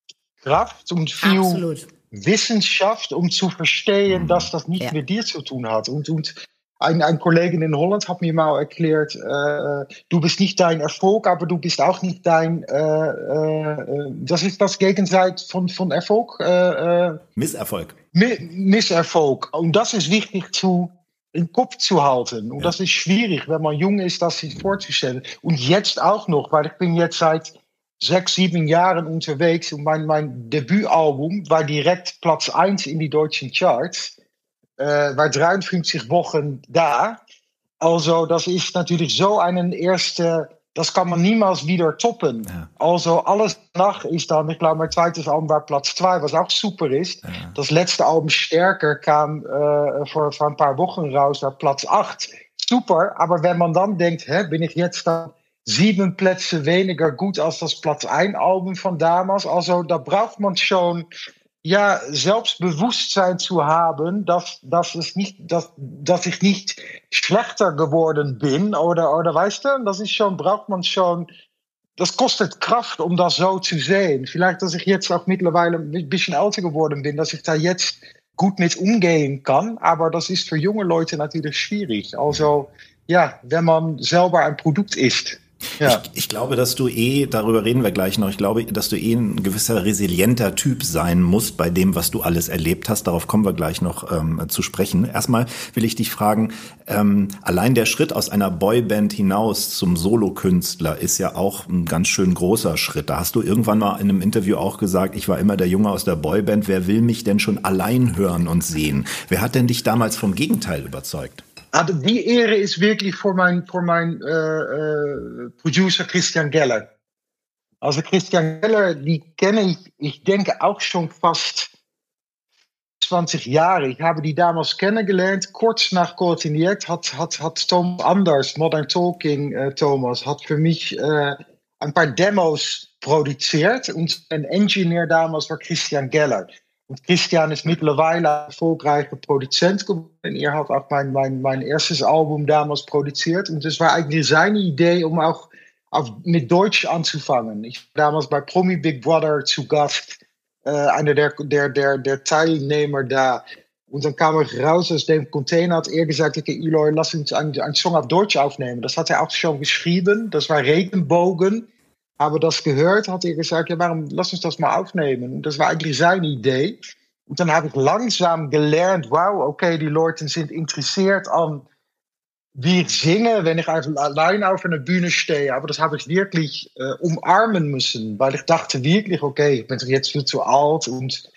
Kraft und viel Absolut. Wissenschaft, um zu verstehen, dass das nicht ja. mit dir zu tun hat. Und, und Ein, ein Kollege in Holland hat mir mal erklärt, äh, du bist nicht dein Erfolg, aber du bist auch nicht dein, äh, äh, das ist das Gegenseite von, von Erfolg. Äh, Misserfolg. Mi- Misserfolg. Und das ist wichtig zu, im Kopf zu halten. Und ja. das ist schwierig, wenn man jung ist, das sich vorzustellen. Und jetzt auch noch, weil ich bin jetzt seit sechs, sieben Jahren unterwegs und mein, mein Debütalbum war direkt Platz eins in die deutschen Charts. Uh, war dreiundfünfzig Wochen da. Also, das ist natürlich so einen erste, das kann man niemals wieder toppen. Ja. Also, alles danach ist dann, ich glaube, mein zweites Album war Platz zwei, was auch super ist. Ja. Das letzte Album Stärker kam uh, vor, vor ein paar Wochen raus, war Platz acht. Super, aber wenn man dann denkt, hä, bin ich jetzt dann sieben Plätze weniger gut als das Platz eins Album von damals? Also, da braucht man schon ja, Selbstbewusstsein zu haben, dass, dass, es nicht, dass, dass ich nicht schlechter geworden bin oder, oder weißt du, das ist schon, braucht man schon, das kostet Kraft, um das so zu sehen. Vielleicht, dass ich jetzt auch mittlerweile ein bisschen älter geworden bin, dass ich da jetzt gut mit umgehen kann, aber das ist für junge Leute natürlich schwierig. Also, ja, wenn man selber ein Produkt ist. Ja. Ich, ich glaube, dass du eh, darüber reden wir gleich noch, ich glaube, dass du eh ein gewisser resilienter Typ sein musst bei dem, was du alles erlebt hast. Darauf kommen wir gleich noch ähm, zu sprechen. Erstmal will ich dich fragen, ähm, allein der Schritt aus einer Boyband hinaus zum Solokünstler ist ja auch ein ganz schön großer Schritt. Da hast du irgendwann mal in einem Interview auch gesagt, ich war immer der Junge aus der Boyband, wer will mich denn schon allein hören und sehen? Wer hat denn dich damals vom Gegenteil überzeugt? Also die Ehre ist wirklich voor mijn, voor mijn uh, uh, Producer Christian Geller. Also Christian Geller, die kenne ich, ich denke auch schon fast zwanzig Jahre. Ich habe die damals kennengelernt. Kurz nach Caught in the Act hat, hat, hat Tom Anders, Modern Talking uh, Thomas, hat für mich uh, ein paar Demos produziert. Und ein Engineer damals war Christian Geller. Und Christian ist mittlerweile ein erfolgreicher Produzent geworden. Er hat auch mein, mein, mein erstes Album damals produziert. Und das war eigentlich seine Idee, um auch auf, mit Deutsch anzufangen. Ich war damals bei Promi Big Brother zu Gast, äh, einer der, der, der, der Teilnehmer da. Und dann kam er raus aus dem Container, hat er gesagt, okay, Eloy, lass uns einen, einen Song auf Deutsch aufnehmen. Das hat er auch schon geschrieben. Das war Regenbogen. Aber das gehört, hat er gesagt, ja, warum, lass uns das mal aufnehmen. Und das war eigentlich seine Idee. Und dann habe ich langsam gelernt, wow, okay, die Leute sind interessiert an, wie ich singe, wenn ich allein auf einer Bühne stehe. Aber das habe ich wirklich äh, umarmen müssen, weil ich dachte wirklich, okay, ich bin doch jetzt viel zu alt. Und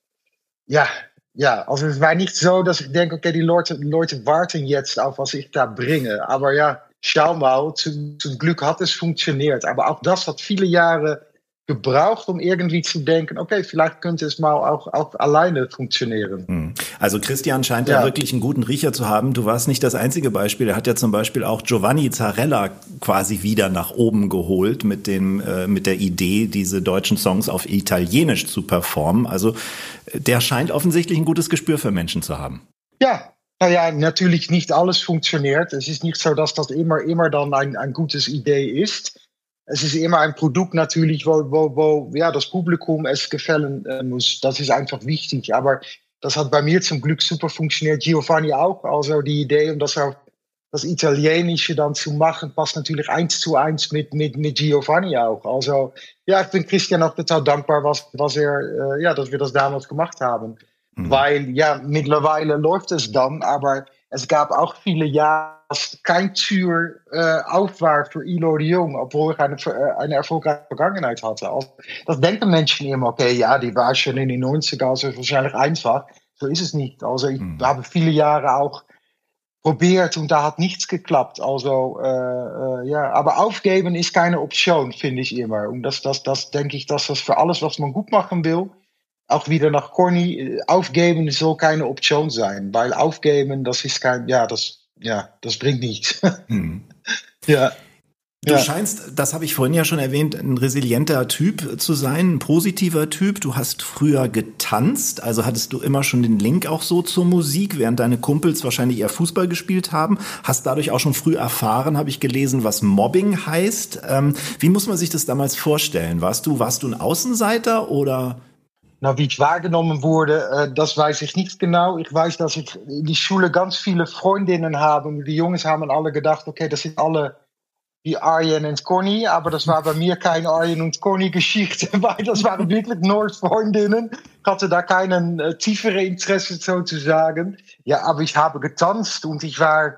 ja, ja, also es war nicht so, dass ich denke, okay, die Leute, die Leute warten jetzt auf, was ich da bringe. Aber ja, schau mal, zum, zum Glück hat es funktioniert. Aber auch das hat viele Jahre gebraucht, um irgendwie zu denken, okay, vielleicht könnte es mal auch, auch alleine funktionieren. Also Christian scheint ja. ja wirklich einen guten Riecher zu haben. Du warst nicht das einzige Beispiel. Er hat ja zum Beispiel auch Giovanni Zarella quasi wieder nach oben geholt mit dem, äh, mit der Idee, diese deutschen Songs auf Italienisch zu performen. Also der scheint offensichtlich ein gutes Gespür für Menschen zu haben. Ja. Naja, natürlich nicht alles funktioniert. Es ist nicht so, dass das immer, immer dann ein, ein gutes Idee ist. Es ist immer ein Produkt natürlich, wo, wo, wo ja, das Publikum es gefallen äh, muss. Das ist einfach wichtig. Aber das hat bei mir zum Glück super funktioniert. Giovanni auch. Also die Idee, um das auf das Italienische dann zu machen, passt natürlich eins zu eins mit, mit, mit Giovanni auch. Also ja, ich bin Christian auch total dankbar, was, was er, äh, ja, dass wir das damals gemacht haben. Mhm. Weil ja, mittlerweile läuft es dann, aber es gab auch viele Jahre, dass kein Tür äh, auf war für Eloy de Jong, obwohl ich eine, eine erfolgreiche Vergangenheit hatte. Also, das denken Menschen immer, okay, ja, die war schon in den neunziger, also wahrscheinlich einfach. So ist es nicht. Also ich mhm. habe viele Jahre auch probiert und da hat nichts geklappt. Also äh, äh, ja, aber aufgeben ist keine Option, finde ich immer. Und das, das, das denke ich, dass das für alles, was man gut machen will, auch wieder nach Corny, aufgeben soll keine Option sein, weil aufgeben, das ist kein, ja, das, ja, das bringt nichts. Hm. Ja. Du ja. scheinst, das habe ich vorhin ja schon erwähnt, ein resilienter Typ zu sein, ein positiver Typ. Du hast früher getanzt, also hattest du immer schon den Link auch so zur Musik, während deine Kumpels wahrscheinlich eher Fußball gespielt haben. Hast dadurch auch schon früh erfahren, habe ich gelesen, was Mobbing heißt. Ähm, wie muss man sich das damals vorstellen? Warst du, warst du ein Außenseiter oder? Nou, wie ich wahrgenommen wurde, äh, das weiß ich nicht genau. Ich weiß, dass ich in die Schule ganz viele Freundinnen habe. Und die Jungs haben alle gedacht, okay, das sind alle die Arjen und Conny. Aber das war bei mir keine Arjen und Conny Geschichte, weil das waren wirklich nur Freundinnen. Ich hatte da keinen äh, tiefere Interesse sozusagen. Ja, aber ich habe getanzt und ich war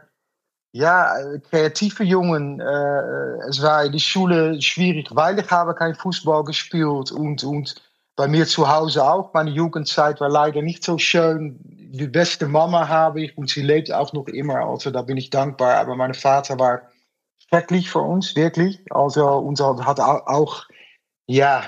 ja kreative Jungen. Äh, es war in die Schule schwierig, weil ich habe kein Fußball gespielt und und bei mir zu Hause auch. Meine Jugendzeit war leider nicht so schön. Die beste Mama habe ich und sie lebt auch noch immer. Also da bin ich dankbar. Aber mein Vater war schrecklich für uns, wirklich. Also unser hat auch, ja,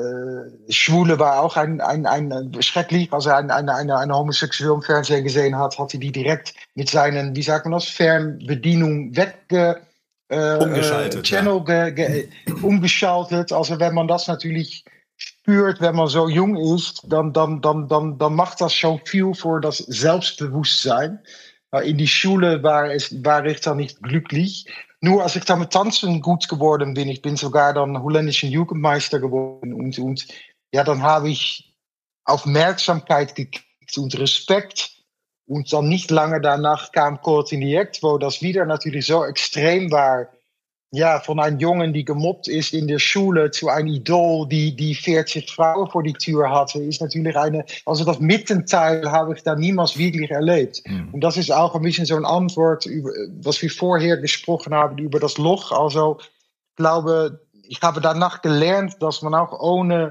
äh, Schwule war auch ein, ein, ein schrecklich. Also ein, ein, eine, eine homosexuell im Fernsehen gesehen hat, hat hij die direkt mit seinen, wie sagt man das, Fernbedienung wegge äh, umgeschaltet, Channel ja. ge, ge, umgeschaltet. Also wenn man das natürlich spürt, wenn man so jung ist, dann, dann, dann, dann, dann macht das schon viel für das Selbstbewusstsein. In die Schule war, es, war ich dann nicht glücklich. Nur als ich dann mit Tanzen gut geworden bin, ich bin sogar dann holländischen Jugendmeister geworden und, und ja, dann habe ich Aufmerksamkeit gekriegt und Respekt. Und dann nicht lange danach kam Caught in the Act, wo das wieder natürlich so extrem war. ja, von einem Jungen, die gemobbt ist in der Schule, zu einem Idol, die, die vierzig Frauen vor die Tür hatte, ist natürlich eine, also das Mittenteil habe ich da niemals wirklich erlebt. Mhm. Und das ist auch ein bisschen so eine Antwort, über, was wir vorher gesprochen haben, über das Loch. Also, ich glaube, ich habe danach gelernt, dass man auch ohne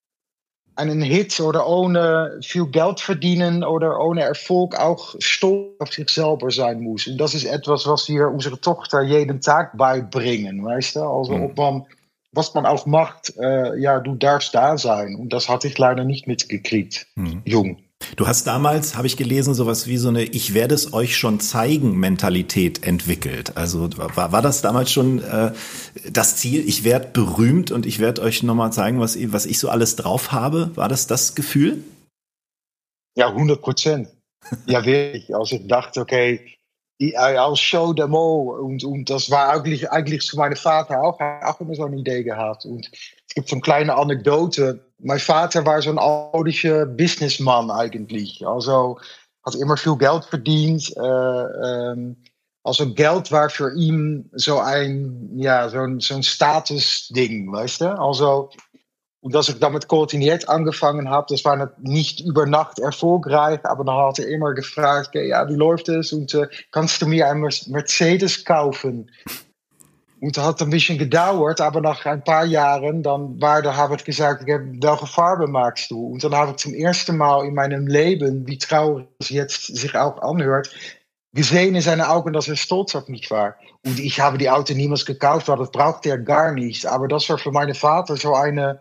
einen Hit oder ohne viel Geld verdienen oder ohne Erfolg auch stolz auf sich selber sein muss. Und das ist etwas, was wir unserer Tochter jeden Tag beibringen, weißt du? Also, mhm. ob man, was man auch macht, äh, ja, du darfst da sein. Und das hatte ich leider nicht mitgekriegt, mhm. jung. Du hast damals, habe ich gelesen, sowas wie so eine Ich werde es euch schon zeigen Mentalität entwickelt. Also war, war das damals schon äh, das Ziel, ich werde berühmt und ich werde euch nochmal zeigen, was, was ich so alles drauf habe? War das das Gefühl? Ja, hundert Prozent. Ja, wirklich. Also ich dachte, okay, I'll show them all. Und, und das war eigentlich, eigentlich zu meinem Vater auch, auch immer so eine Idee gehabt. Und es gibt so eine kleine Anekdote. Mein Vater war so ein oudischer Businessman eigentlich. Also hat immer viel Geld verdient. Äh, ähm, also Geld war für ihn so ein, ja, so ein, so ein Statusding, weißt du? Also, und als ich damit koordiniert angefangen habe, das war nicht über Nacht erfolgreich, aber dann hat er immer gefragt, okay, ja, wie läuft es? Und äh, kannst du mir einen Mercedes kaufen? Und das hat ein bisschen gedauert, aber nach ein paar Jahren, dann war, da habe ich gesagt, welche Farbe magst du? Und dann habe ich zum ersten Mal in meinem Leben, wie traurig es jetzt sich auch anhört, gesehen in seinen Augen, dass er stolz auf mich war. Und ich habe die Auto niemals gekauft, weil das brauchte er gar nicht. Aber das war für meinen Vater so eine,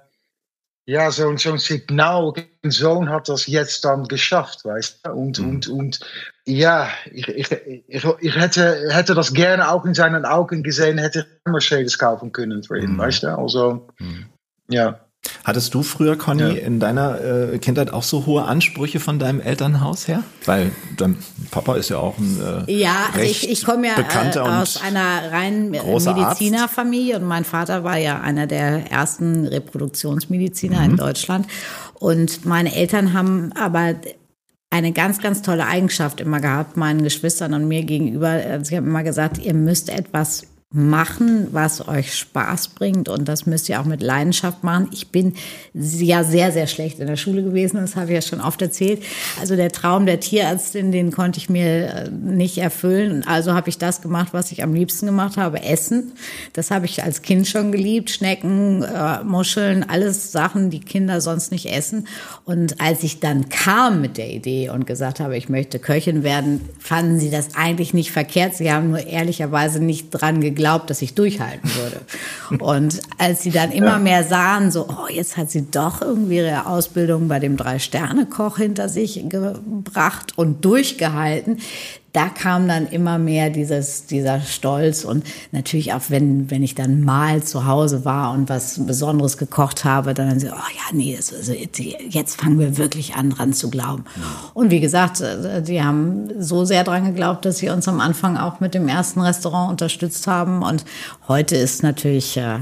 ja, so, so ein Signal, ein Sohn hat das jetzt dann geschafft, weißt du? Und, mhm. und, und, ja, ich, ich, ich, ich hätte, hätte das gerne auch in seinen Augen gesehen, hätte ich Mercedes kaufen können für ihn, mhm. weißt du? Also, mhm. ja. Hattest du früher, Conny, ja. in deiner äh, Kindheit auch so hohe Ansprüche von deinem Elternhaus her? Weil dein Papa ist ja auch ein äh, Ja, also ich, ich komme ja äh, aus einer reinen Medizinerfamilie und mein Vater war ja einer der ersten Reproduktionsmediziner mhm. in Deutschland. Und meine Eltern haben aber eine ganz, ganz tolle Eigenschaft immer gehabt, meinen Geschwistern und mir gegenüber. Sie haben immer gesagt, ihr müsst etwas machen, was euch Spaß bringt und das müsst ihr auch mit Leidenschaft machen. Ich bin ja sehr, sehr schlecht in der Schule gewesen, das habe ich ja schon oft erzählt. Also der Traum der Tierärztin, den konnte ich mir nicht erfüllen. Also habe ich das gemacht, was ich am liebsten gemacht habe, Essen. Das habe ich als Kind schon geliebt, Schnecken, äh, Muscheln, alles Sachen, die Kinder sonst nicht essen. Und als ich dann kam mit der Idee und gesagt habe, ich möchte Köchin werden, fanden sie das eigentlich nicht verkehrt. Sie haben nur ehrlicherweise nicht dran geglaubt, glaubt, dass ich durchhalten würde. Und als sie dann immer mehr sahen, so, oh, jetzt hat sie doch irgendwie ihre Ausbildung bei dem Drei-Sterne-Koch hinter sich gebracht und durchgehalten, da kam dann immer mehr dieses, dieser Stolz und natürlich auch, wenn, wenn ich dann mal zu Hause war und was Besonderes gekocht habe, dann so, oh ja, nee, das, also jetzt fangen wir wirklich an, dran zu glauben. Ja. Und wie gesagt, die haben so sehr dran geglaubt, dass sie uns am Anfang auch mit dem ersten Restaurant unterstützt haben und heute ist natürlich äh,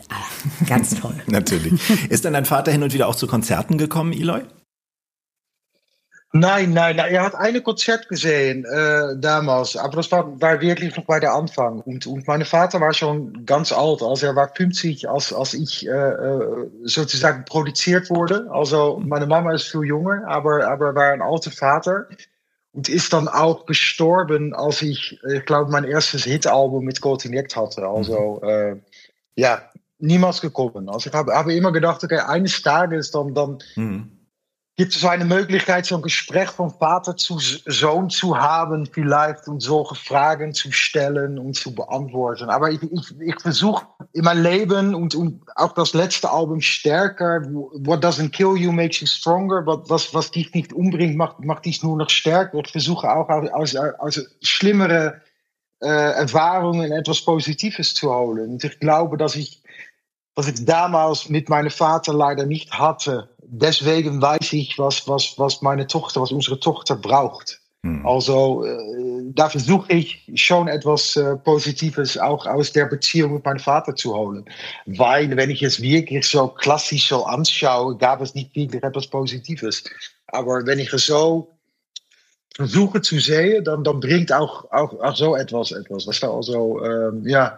ganz toll. Natürlich. Ist denn dein Vater hin und wieder auch zu Konzerten gekommen, Eloy? Nein, nein, nein, er hat ein Konzert gesehen äh, damals, aber das war, war wirklich noch bei der Anfang. Und, und mein Vater war schon ganz alt, also er war fünfzig, als, als ich äh, sozusagen produziert wurde. Also meine Mama ist viel jünger, aber, aber er war ein alter Vater und ist dann auch gestorben, als ich, ich glaube, mein erstes Hitalbum mit Gold Inject hatte. Also äh, ja, niemals gekommen. Also ich habe, habe immer gedacht, okay, eines Tages dann, dann mhm. gibt es so eine Möglichkeit, so ein Gespräch von Vater zu Sohn zu haben, vielleicht, und solche Fragen zu stellen und zu beantworten. Aber ich, ich, ich versuche in meinem Leben und, und auch das letzte Album Stärker, What doesn't kill you makes you stronger, was, was dich nicht umbringt, macht, macht dich nur noch stärker. Ich versuche auch aus, aus schlimmere äh, Erfahrungen etwas Positives zu holen. Und ich glaube, dass ich, was ich damals mit meinem Vater leider nicht hatte. Deswegen weiß ich, was, was, was meine Tochter, was unsere Tochter braucht. Hm. Also äh, da versuche ich schon etwas äh, Positives auch aus der Beziehung mit meinem Vater zu holen. Weil, wenn ich es wirklich so klassisch so anschaue, gab es nicht wirklich etwas Positives. Aber wenn ich es so versuche zu sehen, dann, dann bringt auch, auch, auch so etwas etwas. Weißt du? Also, ähm, ja,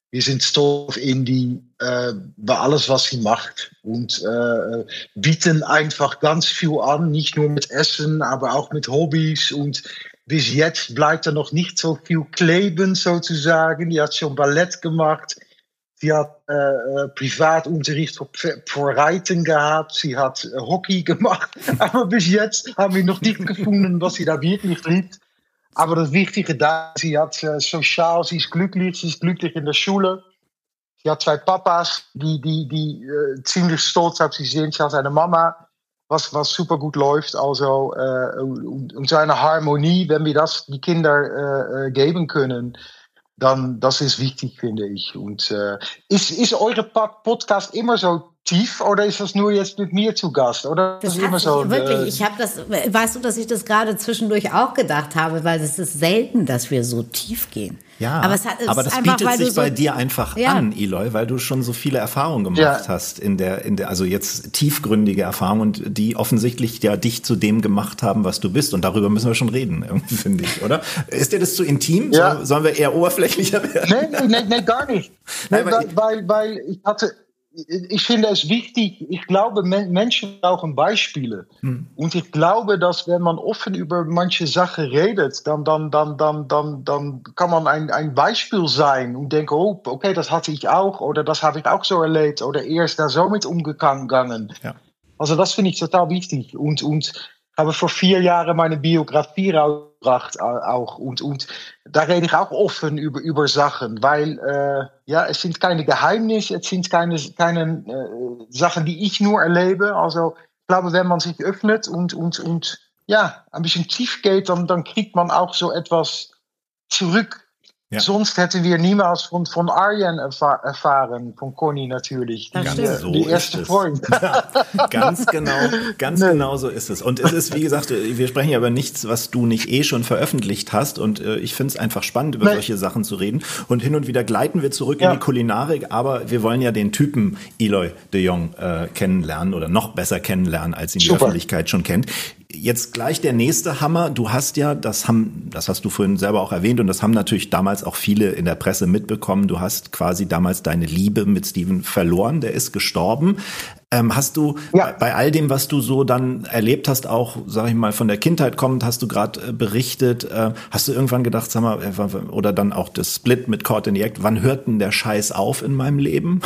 wir sind stolz auf Indy äh, bei alles, was sie macht und äh, bieten einfach ganz viel an, nicht nur mit Essen, aber auch mit Hobbys und bis jetzt bleibt er noch nicht so viel kleben sozusagen. Die hat schon Ballett gemacht, sie hat äh, Privatunterricht für, für Reiten gehabt, sie hat äh, Hockey gemacht, aber bis jetzt haben wir noch nicht gefunden, was sie da wirklich liebt. Aber das Wichtige da, sie hat äh, sozial, sie ist glücklich, sie ist glücklich in der Schule. Sie hat zwei Papas, die, die, die äh, ziemlich stolz auf sie sind. Sie hat eine Mama, was, was super gut läuft. Also, äh, und, und so eine Harmonie, wenn wir das die Kinder äh, geben können, dann das ist wichtig, finde ich. Und äh, ist, ist eure Podcast immer so tief oder ist das nur jetzt mit mir zu Gast? Oder das ist immer so? Ich, wirklich, äh, ich habe das, weißt du, dass ich das gerade zwischendurch auch gedacht habe, weil es ist selten, dass wir so tief gehen. Ja, aber, es hat, es aber das einfach, bietet sich so, bei dir einfach ja. an, Eloy, weil du schon so viele Erfahrungen gemacht ja. hast in der, in der, also jetzt tiefgründige Erfahrungen und die offensichtlich ja dich zu dem gemacht haben, was du bist. Und darüber müssen wir schon reden, irgendwie, finde ich, oder? Ist dir das zu intim? Ja. So, sollen wir eher oberflächlicher werden? Nee, nee, nee, gar nicht. Nee, Nein, weil, weil, weil ich hatte, ich finde es wichtig, ich glaube, Menschen brauchen Beispiele. Hm. Und ich glaube, dass wenn man offen über manche Sachen redet, dann, dann, dann, dann, dann, dann kann man ein, ein Beispiel sein und denken, oh, okay, das hatte ich auch oder das habe ich auch so erlebt oder er ist da so mit umgegangen. Ja. Also das finde ich total wichtig. Und, und habe vor vier Jahren meine Biografie rausgebracht auch und, und da rede ich auch offen über, über Sachen, weil äh, ja, es sind keine Geheimnisse, es sind keine, keine äh, Sachen, die ich nur erlebe. Also ich glaube, wenn man sich öffnet und, und, und ja, ein bisschen tief geht, dann, dann kriegt man auch so etwas zurück. Ja. Sonst hätten wir niemals von, von Arjen erfahr, erfahren, von Conny natürlich. Die, ganz die, so die erste Freund. Ja, ganz genau, ganz nee. genau so ist es. Und es ist, wie gesagt, wir sprechen ja über nichts, was du nicht eh schon veröffentlicht hast. Und äh, ich finde es einfach spannend, über nee. solche Sachen zu reden. Und hin und wieder gleiten wir zurück ja. in die Kulinarik. Aber wir wollen ja den Typen Eloy de Jong äh, kennenlernen oder noch besser kennenlernen, als ihn die Super. Öffentlichkeit schon kennt. Jetzt gleich der nächste Hammer. Du hast ja, das haben, das hast du vorhin selber auch erwähnt und das haben natürlich damals auch viele in der Presse mitbekommen. Du hast quasi damals deine Liebe mit Steven verloren. Der ist gestorben. Ähm, hast du ja. bei, bei all dem, was du so dann erlebt hast, auch, sag ich mal, von der Kindheit kommend, hast du gerade äh, berichtet, äh, hast du irgendwann gedacht, sag mal, äh, oder dann auch das Split mit Caught in the Act, wann hört denn der Scheiß auf in meinem Leben?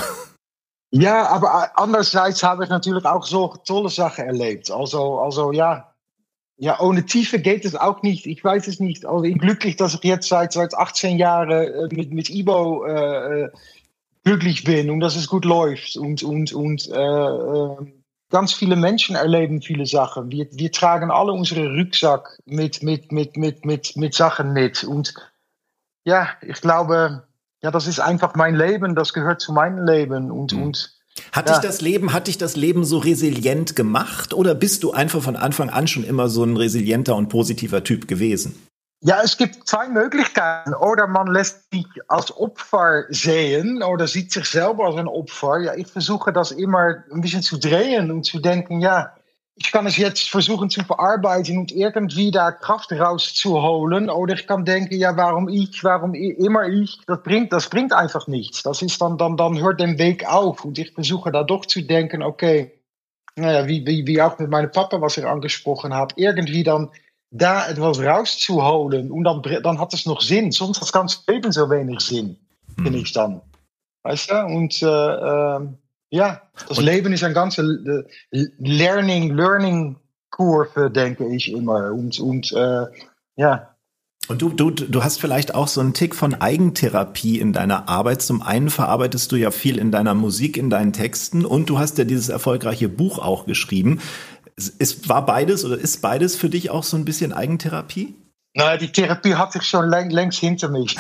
Ja, aber andererseits habe ich natürlich auch so tolle Sachen erlebt. Also, also ja. Ja, ohne Tiefe geht es auch nicht. Ich weiß es nicht. Also ich bin glücklich, dass ich jetzt seit, seit achtzehn Jahren mit, mit Ibo äh, glücklich bin und dass es gut läuft. Und, und, und äh, ganz viele Menschen erleben viele Sachen. Wir, wir tragen alle unsere Rucksack mit, mit, mit, mit, mit, mit Sachen mit. Und ja, ich glaube, ja, das ist einfach mein Leben. Das gehört zu meinem Leben. Und, mhm. und Hat ja. dich das Leben, hat dich das Leben so resilient gemacht oder bist du einfach von Anfang an schon immer so ein resilienter und positiver Typ gewesen? Ja, es gibt zwei Möglichkeiten. Oder man lässt sich als Opfer sehen oder sieht sich selber als ein Opfer. Ja, ich versuche das immer ein bisschen zu drehen und zu denken, ja, ich kann es jetzt versuchen zu verarbeiten und irgendwie da Kraft rauszuholen. Oder ich kann denken, ja, warum ich, warum immer ich? Das bringt, das bringt einfach nichts. Das ist dann, dann, dann hört der Weg auf. Und ich versuche da doch zu denken, okay, naja, wie, wie, wie auch mit meinem Papa, was ich angesprochen habe, irgendwie dann da etwas rauszuholen. Und dann, dann hat es noch Sinn. Sonst hat das ganze Leben so wenig Sinn, hm. finde ich dann. Weißt du? Und, äh, äh, ja, das und Leben ist eine ganze Learning, Learning-Kurve, denke ich immer. Und, und äh, ja. Und du, du, du hast vielleicht auch so einen Tick von Eigentherapie in deiner Arbeit. Zum einen verarbeitest du ja viel in deiner Musik, in deinen Texten und du hast ja dieses erfolgreiche Buch auch geschrieben. Ist, war beides oder ist beides für dich auch so ein bisschen Eigentherapie? Nein, die Therapie hatte ich schon läng, längst hinter mich.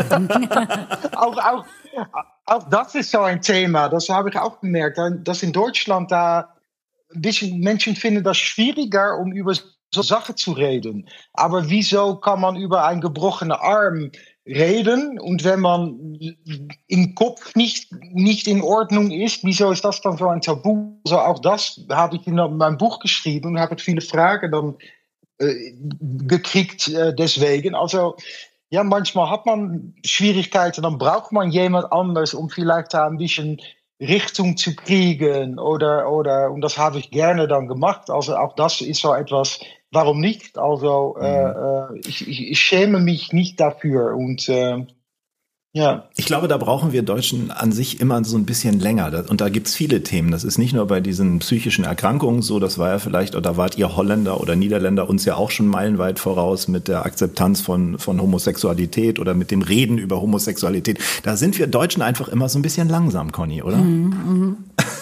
auch, auch, auch das ist so ein Thema, das habe ich auch gemerkt, dass in Deutschland da ein bisschen Menschen finden das schwieriger, um über so Sachen zu reden. Aber wieso kann man über einen gebrochenen Arm reden und wenn man im Kopf nicht, nicht in Ordnung ist, wieso ist das dann so ein Tabu? Also auch das habe ich in meinem Buch geschrieben und habe viele Fragen dann äh, gekriegt äh, deswegen. Also ja, manchmal hat man Schwierigkeiten, dann braucht man jemand anders, um vielleicht da ein bisschen Richtung zu kriegen oder, oder, und das habe ich gerne dann gemacht. Also auch das ist so etwas, warum nicht? Also, mhm. äh, ich, ich, ich schäme mich nicht dafür und, äh, ja. Ich glaube, da brauchen wir Deutschen an sich immer so ein bisschen länger. Und da gibt's viele Themen. Das ist nicht nur bei diesen psychischen Erkrankungen so, das war ja vielleicht, oder wart ihr Holländer oder Niederländer uns ja auch schon meilenweit voraus mit der Akzeptanz von, von Homosexualität oder mit dem Reden über Homosexualität. Da sind wir Deutschen einfach immer so ein bisschen langsam, Conny, oder? Mhm.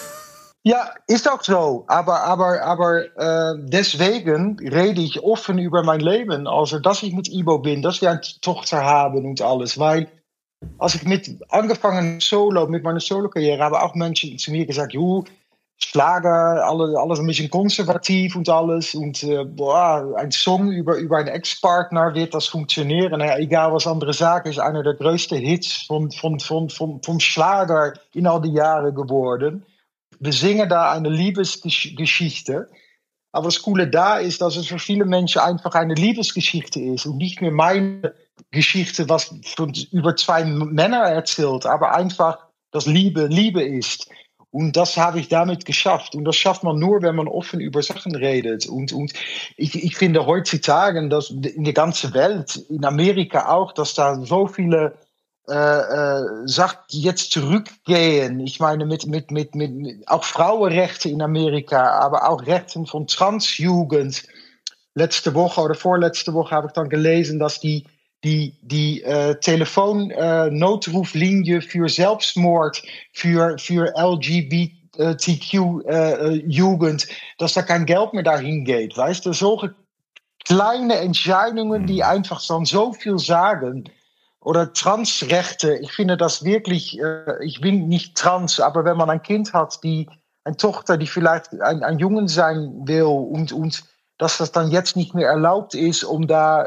Ja, ist auch so. Aber, aber, aber äh, deswegen rede ich offen über mein Leben. Also, dass ich mit Ibo bin, dass wir eine Tochter haben und alles. Weil als ich mit angefangen Solo, mit meiner Solo-Karriere, haben auch Menschen zu mir gesagt, jo, Schlager, alles, alles ein bisschen konservativ und alles. Und äh, boah, ein Song über, über einen Ex-Partner, wird das funktionieren? Ja, egal was andere sagen, ist einer der größten Hits von, von, von, von, vom Schlager in all die Jahre geworden. Wir singen da eine Liebesgeschichte. Aber das Coole da ist, dass es für viele Menschen einfach eine Liebesgeschichte ist und nicht mehr meine Geschichte, was von, über zwei Männer erzählt, aber einfach, dass Liebe Liebe ist. Und das habe ich damit geschafft. Und das schafft man nur, wenn man offen über Sachen redet. Und, und ich, ich finde heutzutage, dass in der ganzen Welt, in Amerika auch, dass da so viele Äh, äh, sagt, jetzt zurückgehen. Ich meine, mit, mit, mit, mit auch Frauenrechte in Amerika, aber auch Rechten von Transjugend. Letzte Woche oder vorletzte Woche habe ich dann gelesen, dass die, die, die äh, Telefon-Notruflinie äh, für Selbstmord, für, für L G B T Q-Jugend, äh, dass da kein Geld mehr dahin geht. Weißt du, solche kleine Entscheidungen, die einfach dann so viel sagen. Oder Transrechte, ich finde das wirklich, äh, ich bin nicht trans, aber wenn man ein Kind hat, die, eine Tochter, die vielleicht ein, ein Jungen sein will und, und dass das dann jetzt nicht mehr erlaubt ist, um da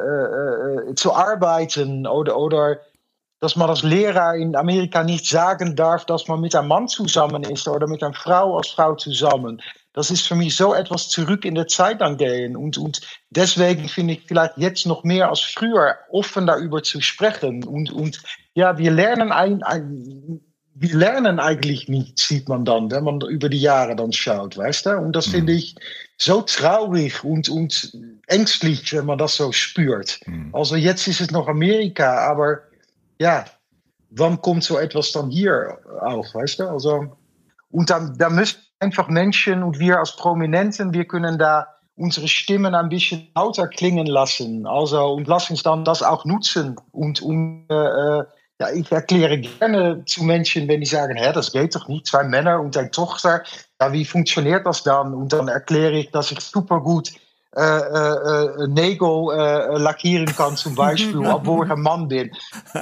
äh, äh, zu arbeiten oder, oder dass man als Lehrer in Amerika nicht sagen darf, dass man mit einem Mann zusammen ist oder mit einer Frau als Frau zusammen. Das ist für mich so etwas zurück in der Zeit angehen. Und, und deswegen finde ich vielleicht jetzt noch mehr als früher offen darüber zu sprechen. Und, und ja, wir lernen, ein, ein, wir lernen eigentlich nicht, sieht man dann, wenn man über die Jahre dann schaut, weißt du? Und das mhm. finde ich so traurig und, und ängstlich, wenn man das so spürt. Mhm. Also jetzt ist es noch Amerika, aber ja, wann kommt so etwas dann hier auf, weißt du? Also, und dann, da müssen einfach Menschen und wir als Prominenten, wir können da unsere Stimmen ein bisschen lauter klingen lassen. Also, und lass uns dann das auch nutzen. Und, und äh, ja, ich erkläre gerne zu Menschen, wenn die sagen, hä, das geht doch nicht, zwei Männer und eine Tochter, ja, wie funktioniert das dann? Und dann erkläre ich, dass ich super gut äh, äh, Nägel äh, lackieren kann zum Beispiel, obwohl ich ein Mann bin.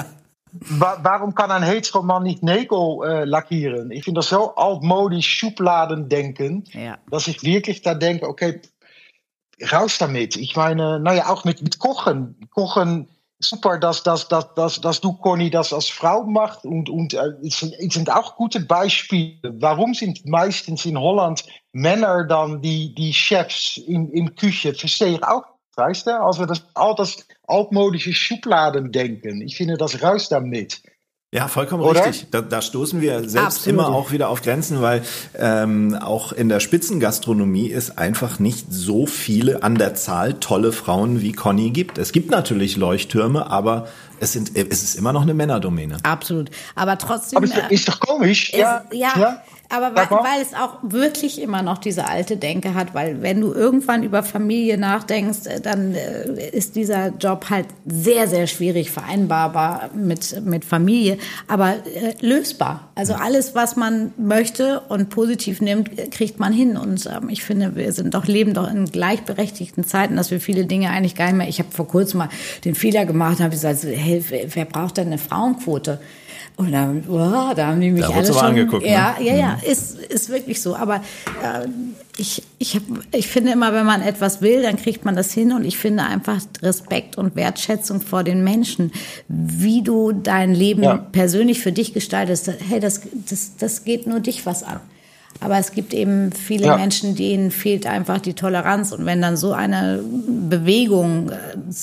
Warum kann ein Hetero-Mann nicht Nägel äh, lackieren? Ich finde das so altmodisch Schubladendenken, ja. Dass ich wirklich da denke, okay, raus damit. Ich meine, naja, auch mit, mit Kochen. Kochen, super, dass, dass, dass, dass, dass du, Conny, das als Frau machst. Und, und äh, es sind auch gute Beispiele. Warum sind meistens in Holland Männer dann die, die Chefs in, in Küche? Verstehe ich auch. Weißt du? Also das all das altmodische Schubladendenken. Ich finde das raus damit. Ja, vollkommen Oder? richtig. Da, da stoßen wir selbst Absolut. immer auch wieder auf Grenzen, weil ähm, auch in der Spitzengastronomie es einfach nicht so viele an der Zahl tolle Frauen wie Conny gibt. Es gibt natürlich Leuchttürme, aber es, sind, es ist immer noch eine Männerdomäne. Absolut. Aber trotzdem... Aber ist, ist doch komisch. Ist, ja, ja. ja. Aber weil, weil es auch wirklich immer noch diese alte Denke hat, weil wenn du irgendwann über Familie nachdenkst, dann ist dieser Job halt sehr, sehr schwierig vereinbarbar mit, mit Familie, aber äh, lösbar. Also alles, was man möchte und positiv nimmt, kriegt man hin. Und ähm, ich finde, wir sind doch, leben doch in gleichberechtigten Zeiten, dass wir viele Dinge eigentlich gar nicht mehr... Ich habe vor kurzem mal den Fehler gemacht und habe gesagt, hey, wer braucht denn eine Frauenquote? Und dann, oh, da haben die mich da alle schon angeguckt. Ja, ne? ja, ja, ist, ist wirklich so. Aber äh, ich, ich, hab, ich finde immer, wenn man etwas will, dann kriegt man das hin. Und ich finde einfach Respekt und Wertschätzung vor den Menschen, wie du dein Leben ja. persönlich für dich gestaltest. Hey, das, das, das geht nur dich was an. Aber es gibt eben viele ja. Menschen, denen fehlt einfach die Toleranz. Und wenn dann so eine Bewegung,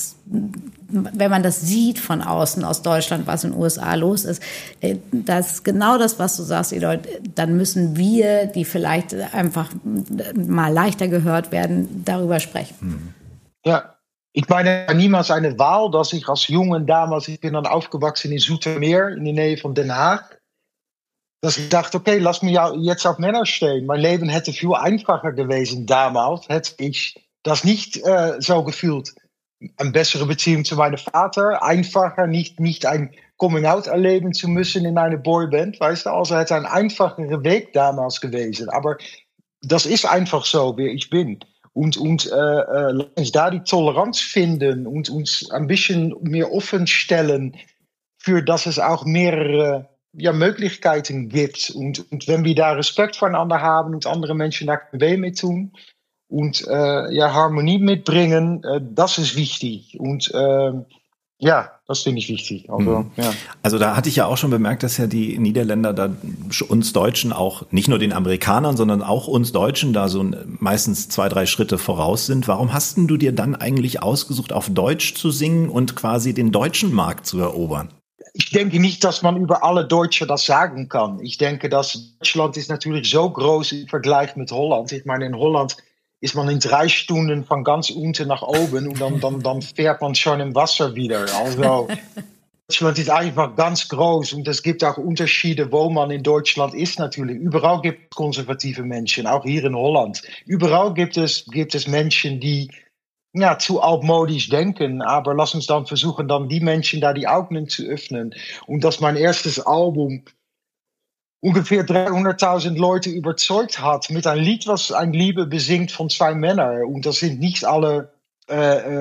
wenn man das sieht von außen aus Deutschland, was in den U S A los ist, das ist genau das, was du sagst, Edoy, dann müssen wir, die vielleicht einfach mal leichter gehört werden, darüber sprechen. Ja. Ich meine, niemals eine Wahl, dass ich als Jungen damals, ich bin dann aufgewachsen in Zoetermeer, in der Nähe von Den Haag, dass ich dachte, okay, lass mich ja jetzt auf Männer stehen. Mein Leben hätte viel einfacher gewesen damals, hätte ich das nicht äh, so gefühlt. Eine bessere Beziehung zu meinem Vater, einfacher, nicht, nicht ein Coming-out erleben zu müssen in einer Boyband, weißt du, also hätte ein einfacherer Weg damals gewesen. Aber das ist einfach so, wie ich bin. Und, und äh, äh, lass uns da die Toleranz finden und uns ein bisschen mehr offen stellen, für dass es auch mehrere ja, Möglichkeiten gibt. Und, und wenn wir da Respekt voneinander haben und andere Menschen da weh mit tun und äh, ja, Harmonie mitbringen, äh, das ist wichtig. Und äh, ja, das finde ich wichtig. Also, mhm. ja. also da hatte ich ja auch schon bemerkt, dass ja die Niederländer da uns Deutschen auch, nicht nur den Amerikanern, sondern auch uns Deutschen da so meistens zwei, drei Schritte voraus sind. Warum hast denn du dir dann eigentlich ausgesucht, auf Deutsch zu singen und quasi den deutschen Markt zu erobern? Ich denke nicht, dass man über alle Deutsche das sagen kann. Ich denke, dass Deutschland ist natürlich so groß im Vergleich mit Holland. Ich meine, in Holland ist man in drei Stunden von ganz unten nach oben und dann, dann, dann fährt man schon im Wasser wieder. Also Deutschland ist einfach ganz groß und es gibt auch Unterschiede, wo man in Deutschland ist natürlich. Überall gibt es konservative Menschen, auch hier in Holland. Überall gibt es, gibt es Menschen, die ja, zu altmodisch denken, aber lass uns dann versuchen, dann die Menschen da die Augen zu öffnen. Und dass mein erstes Album ungefähr dreihunderttausend Leute überzeugt hat mit einem Lied, was ein Liebe besingt von zwei Männern. Und das sind nicht alle äh,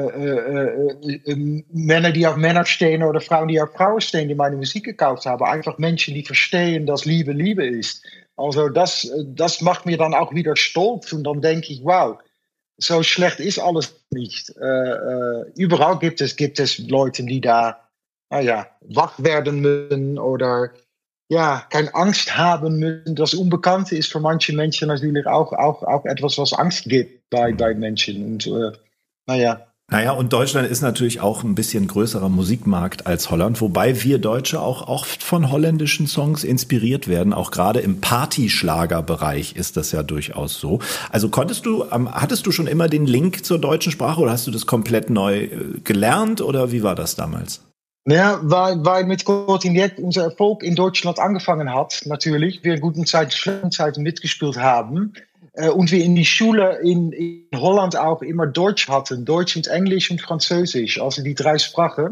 äh, äh, äh, Männer, die auf Männer stehen oder Frauen, die auf Frauen stehen, die meine Musik gekauft haben. Einfach Menschen, die verstehen, dass Liebe Liebe ist. Also das, das macht mir dann auch wieder stolz. Und dann denke ich, wow, so schlecht ist alles nicht. Äh, äh, überall gibt es, gibt es Leute, die da naja, wach werden müssen oder ja, keine Angst haben müssen. Das Unbekannte ist für manche Menschen natürlich auch, auch, auch etwas, was Angst gibt bei, bei Menschen. Und äh, naja. Naja, und Deutschland ist natürlich auch ein bisschen größerer Musikmarkt als Holland, wobei wir Deutsche auch oft von holländischen Songs inspiriert werden. Auch gerade im Partyschlagerbereich ist das ja durchaus so. Also konntest du, hattest du schon immer den Link zur deutschen Sprache oder hast du das komplett neu gelernt oder wie war das damals? Ja, weil, weil mit Kortinjet unser Erfolg in Deutschland angefangen hat, natürlich. Wir in guten Zeiten, schlechten Zeiten mitgespielt haben. Und wir in die Schule in, in Holland auch immer Deutsch hatten. Deutsch und Englisch und Französisch, also die drei Sprachen.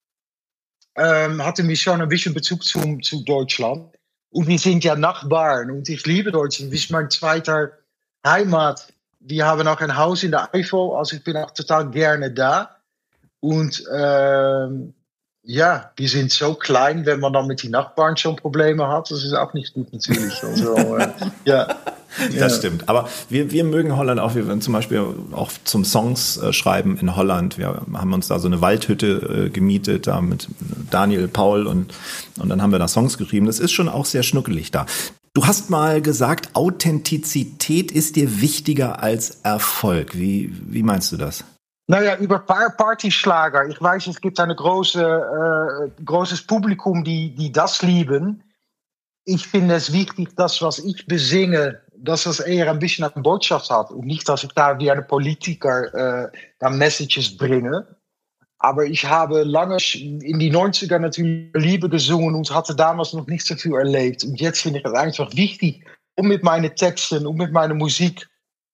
Ähm, hatten wir schon ein bisschen Bezug zu, zu Deutschland. Und wir sind ja Nachbarn und ich liebe Deutschland. Das ist mein zweiter Heimat. Wir haben auch ein Haus in der Eifel, also ich bin auch total gerne da. Und ähm, ja, wir sind so klein, wenn man dann mit den Nachbarn schon Probleme hat. Das ist auch nicht gut natürlich. Also, äh, ja. Das ja. stimmt. Aber wir, wir mögen Holland auch. Wir werden zum Beispiel auch zum Songs äh, schreiben in Holland. Wir haben uns da so eine Waldhütte äh, gemietet, da mit Daniel, Paul und, und dann haben wir da Songs geschrieben. Das ist schon auch sehr schnuckelig da. Du hast mal gesagt, Authentizität ist dir wichtiger als Erfolg. Wie, wie meinst du das? Naja, über Partyschlager. Ich weiß, es gibt ein große, äh, großes Publikum, die, die das lieben. Ich finde es wichtig, dass was ich besinge, dass es eher ein bisschen eine Botschaft hat. Und nicht, dass ich da wie ein Politiker äh, da Messages bringe. Aber ich habe lange in die neunziger natürlich Liebe gesungen und hatte damals noch nicht so viel erlebt. Und jetzt finde ich es einfach wichtig, um mit meinen Texten, um mit meiner Musik,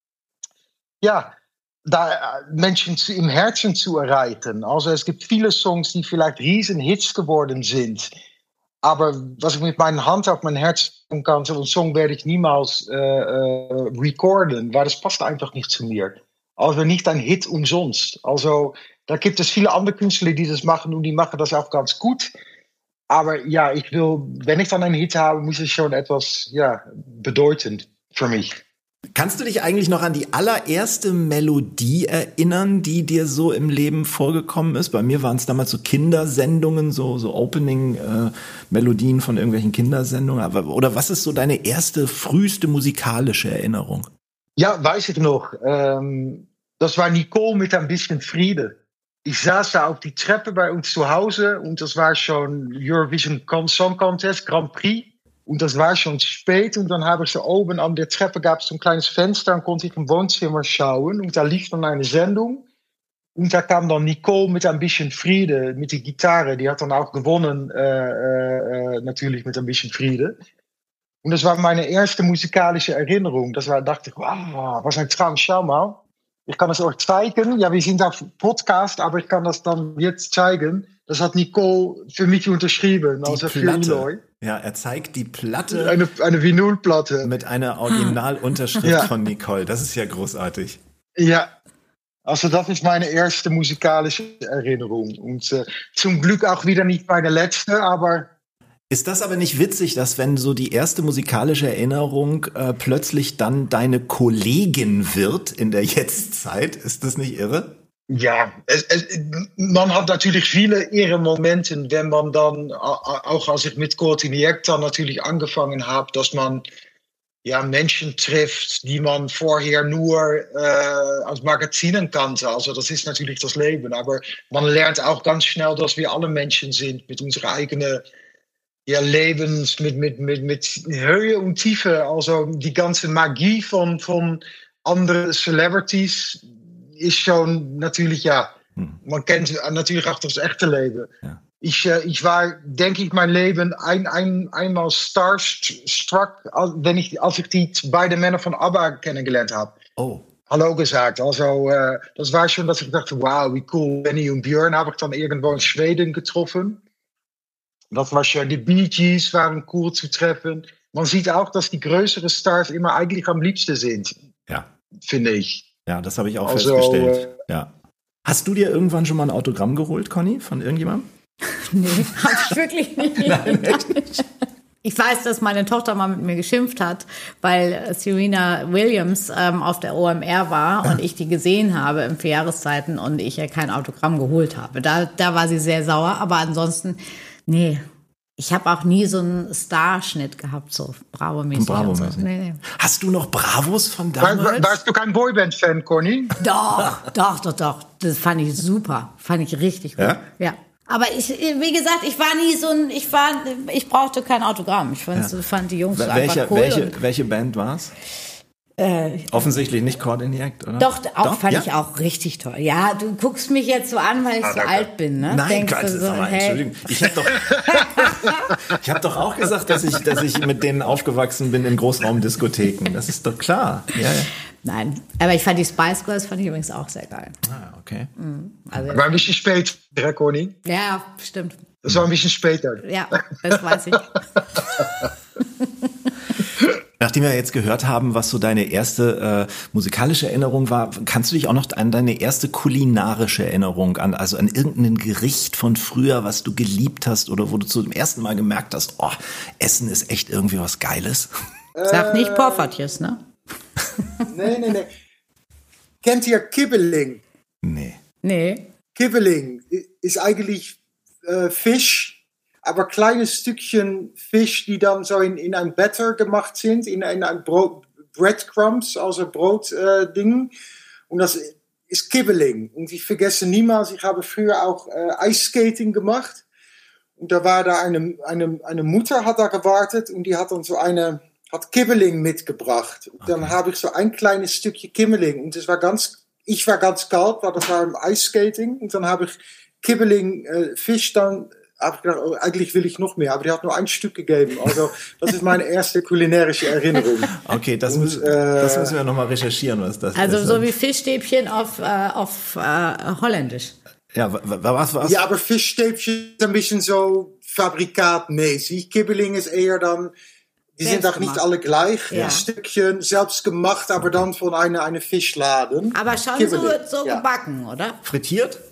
ja, da Menschen zu, im Herzen zu erreichen. Also es gibt viele Songs, die vielleicht Riesenhits geworden sind. Aber was ich mit meiner Hand auf mein Herz tun kann, so einen Song werde ich niemals äh, äh, recorden, weil das passt einfach nicht zu mir. Also nicht ein Hit umsonst. Also da gibt es viele andere Künstler, die das machen und die machen das auch ganz gut. Aber ja, ich will, wenn ich dann einen Hit habe, muss es schon etwas ja, bedeutend für mich. Kannst du dich eigentlich noch an die allererste Melodie erinnern, die dir so im Leben vorgekommen ist? Bei mir waren es damals so Kindersendungen, so, so Opening-Melodien äh, von irgendwelchen Kindersendungen. Aber, oder was ist so deine erste, früheste musikalische Erinnerung? Ja, weiß ich noch. Ähm, das war Nicole mit ein bisschen Friede. Ich saß da auf die Treppe bei uns zu Hause und das war schon Eurovision Song Contest, Grand Prix. Und das war schon spät und dann habe ich so oben an der Treppe gab es so ein kleines Fenster und konnte ich im Wohnzimmer schauen und da lief dann eine Sendung und da kam dann Nicole mit ein bisschen Friede, mit der Gitarre, die hat dann auch gewonnen, äh, äh, natürlich mit ein bisschen Friede. Und das war meine erste musikalische Erinnerung. Das war, dachte ich, wow, was ein Traum, schau mal. Ich kann es euch zeigen. Ja, wir sind auf Podcast, aber ich kann das dann jetzt zeigen. Das hat Nicole für mich unterschrieben, die also für Platte. Eloy. Ja, er zeigt die Platte. Eine, eine Vinylplatte. Mit einer Originalunterschrift ja. von Nicole. Das ist ja großartig. Ja, also das ist meine erste musikalische Erinnerung. Und äh, zum Glück auch wieder nicht meine letzte, aber... Ist das aber nicht witzig, dass wenn so die erste musikalische Erinnerung äh, plötzlich dann deine Kollegin wird in der Jetztzeit? Ist das nicht irre? Ja, es, es, man hat natürlich viele irre Momente, wenn man dann, auch als ich mit Koordiniert dann natürlich angefangen habe, dass man ja Menschen trifft, die man vorher nur äh, aus Magazinen kannte. Also das ist natürlich das Leben, aber man lernt auch ganz schnell, dass wir alle Menschen sind mit unserer eigenen ja, Lebens, mit, mit, mit, mit Höhe und Tiefe. Also die ganze Magie von, von anderen Celebrities ist schon natürlich, ja, hm. man kennt natürlich auch das echte Leben. Ja. Ich, äh, ich war, denke ich, mein Leben ein, ein, einmal starstruck, wenn ich, als ich die beiden Männer von ABBA kennengelernt habe. Oh. Hallo gesagt. Also, äh, das war schon, dass ich dachte, wow, wie cool. Benny und Björn habe ich dann irgendwo in Schweden getroffen. Das war schon, die Bee Gees waren cool zu treffen. Man sieht auch, dass die größeren Stars immer eigentlich am liebsten sind. Ja. Finde ich. Ja, das habe ich auch also, festgestellt. Äh, ja. Hast du dir irgendwann schon mal ein Autogramm geholt, Conny, von irgendjemandem? Nee, habe ich wirklich nicht. Nein, echt nicht. Ich weiß, dass meine Tochter mal mit mir geschimpft hat, weil Serena Williams ähm, auf der O M R war und ich die gesehen habe im vier Jahreszeiten und ich ihr kein Autogramm geholt habe. Da, da war sie sehr sauer, aber ansonsten, nee. Ich habe auch nie so einen Starschnitt gehabt, so Bravo-mäßig. Bravo-mäßig. So. Nee, nee. Hast du noch Bravos von damals? War, warst du kein Boyband-Fan, Conny? Doch, doch, doch, doch. Das fand ich super. Fand ich richtig gut. Ja? Ja. Aber ich, wie gesagt, ich war nie so ein, ich war, ich brauchte kein Autogramm. Ich fand, ja. fand die Jungs welche, einfach cool. Welche, welche Band war's? Äh, Offensichtlich nicht Coordiniert, oder? Doch, auch doch? fand ja? ich auch richtig toll. Ja, du guckst mich jetzt so an, weil ich ah, so danke. alt bin, ne? Nein, Denkst Gott, du so, mal, hey. Entschuldigung. Ich habe doch, ich hab doch auch gesagt, dass ich, dass ich mit denen aufgewachsen bin in Großraumdiskotheken. Das ist doch klar. Ja, ja. Nein, aber ich fand die Spice Girls fand ich übrigens auch sehr geil. Ah, okay. Mhm. Also, war ein bisschen später, Conny. Ja, stimmt. Das war ein bisschen später. Ja, das weiß ich. Nachdem wir jetzt gehört haben, was so deine erste äh, musikalische Erinnerung war, kannst du dich auch noch an deine erste kulinarische Erinnerung an, also an irgendein Gericht von früher, was du geliebt hast oder wo du zum ersten Mal gemerkt hast, oh, Essen ist echt irgendwie was Geiles? Sag nicht Poffertjes, ne? Nee, nee, nee. Kennt ihr Kibbeling? Nee. Nee. Kibbeling ist eigentlich äh, Fisch, aber kleine Stückchen Fisch, die dann so in, in ein Batter gemacht sind, in, in ein Brot, Breadcrumbs, also Brotding. Äh, und das ist Kibbeling. Und ich vergesse niemals, ich habe früher auch äh, Eisskating gemacht. Und da war da eine, eine, eine Mutter, hat da gewartet und die hat dann so eine, hat Kibbeling mitgebracht. Und dann okay. habe ich so ein kleines Stückchen Kibbeling. Und das war ganz, ich war ganz kalt, weil das war im Eisskating. Und dann habe ich Kibbeling, äh, Fisch dann, habe ich gedacht, oh, eigentlich will ich noch mehr, aber die hat nur ein Stück gegeben. Also das ist meine erste kulinarische Erinnerung. Okay, das, und, müssen, äh, das müssen wir nochmal recherchieren, was das also ist. Also so wie Fischstäbchen auf, äh, auf äh, Holländisch. Ja, was, was? Ja, aber Fischstäbchen ist ein bisschen so fabrikatmäßig. Kibbeling ist eher dann, die sind auch nicht alle gleich. Ja. Ein Stückchen selbst gemacht, aber dann von einer eine Fischladen. Aber schon Kibbeling. so, so ja. gebacken, oder? Frittiert?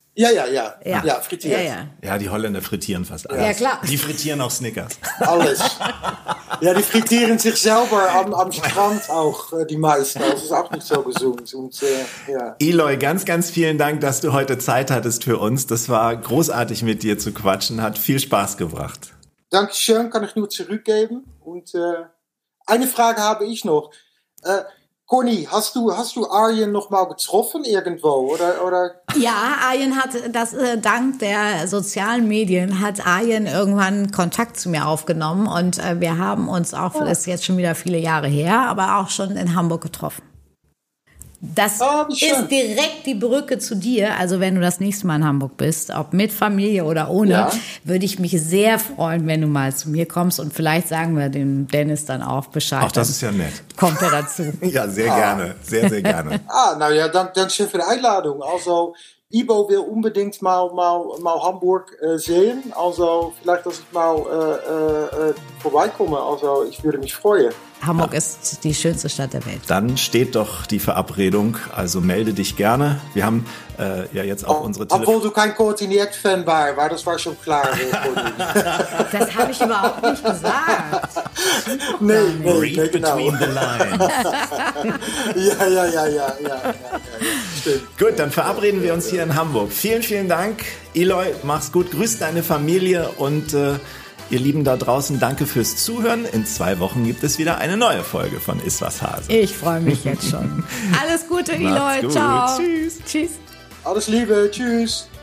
Ja, ja, ja. Ja, ja frittiert. Ja, ja. Ja, die Holländer frittieren fast alles. Ja, klar. Die frittieren auch Snickers. Alles. Ja, die frittieren sich selber am, am Strand auch, die meisten. Das ist auch nicht so gesund. Und, äh, ja. Eloy, ganz, ganz vielen Dank, dass du heute Zeit hattest für uns. Das war großartig, mit dir zu quatschen. Hat viel Spaß gebracht. Dankeschön, kann ich nur zurückgeben. Und äh, eine Frage habe ich noch. Äh, Conny, hast du, hast du Arjen noch mal getroffen irgendwo? Oder, oder? Ja, Arjen hat das äh, dank der sozialen Medien hat Arjen irgendwann Kontakt zu mir aufgenommen und äh, wir haben uns auch, das ist jetzt schon wieder viele Jahre her, aber auch schon in Hamburg getroffen. Das oh, ist direkt die Brücke zu dir. Also wenn du das nächste Mal in Hamburg bist, ob mit Familie oder ohne, ja. würde ich mich sehr freuen, wenn du mal zu mir kommst. Und vielleicht sagen wir dem Dennis dann auch Bescheid. Ach, das ist ja nett. Kommt er dazu. Ja, sehr ah. gerne. Sehr, sehr gerne. Ah, nou ja, dann, dann schön für die Einladung. Also, Ibo will unbedingt mal, mal, mal Hamburg äh, sehen. Also, vielleicht, dass ich mal äh, äh, vorbeikomme. Also, ich würde mich freuen. Hamburg ja. ist die schönste Stadt der Welt. Dann steht doch die Verabredung, also melde dich gerne. Wir haben äh, ja jetzt auch oh, unsere Telefon... Obwohl du kein Koordiniert-Fan war, weil das war schon klar. Das habe ich überhaupt nicht gesagt. Nee, nee, Read nee, genau. between the lines. ja, ja, ja, ja, ja, ja, ja, stimmt. Gut, dann verabreden wir uns hier in Hamburg. Vielen, vielen Dank. Eloy, mach's gut, grüß deine Familie und... Äh, Ihr Lieben da draußen, danke fürs Zuhören. In zwei Wochen gibt es wieder eine neue Folge von Iswas Hase. Ich freue mich jetzt schon. Alles Gute, Eloy. Ciao. Tschüss. Tschüss. Alles Liebe. Tschüss.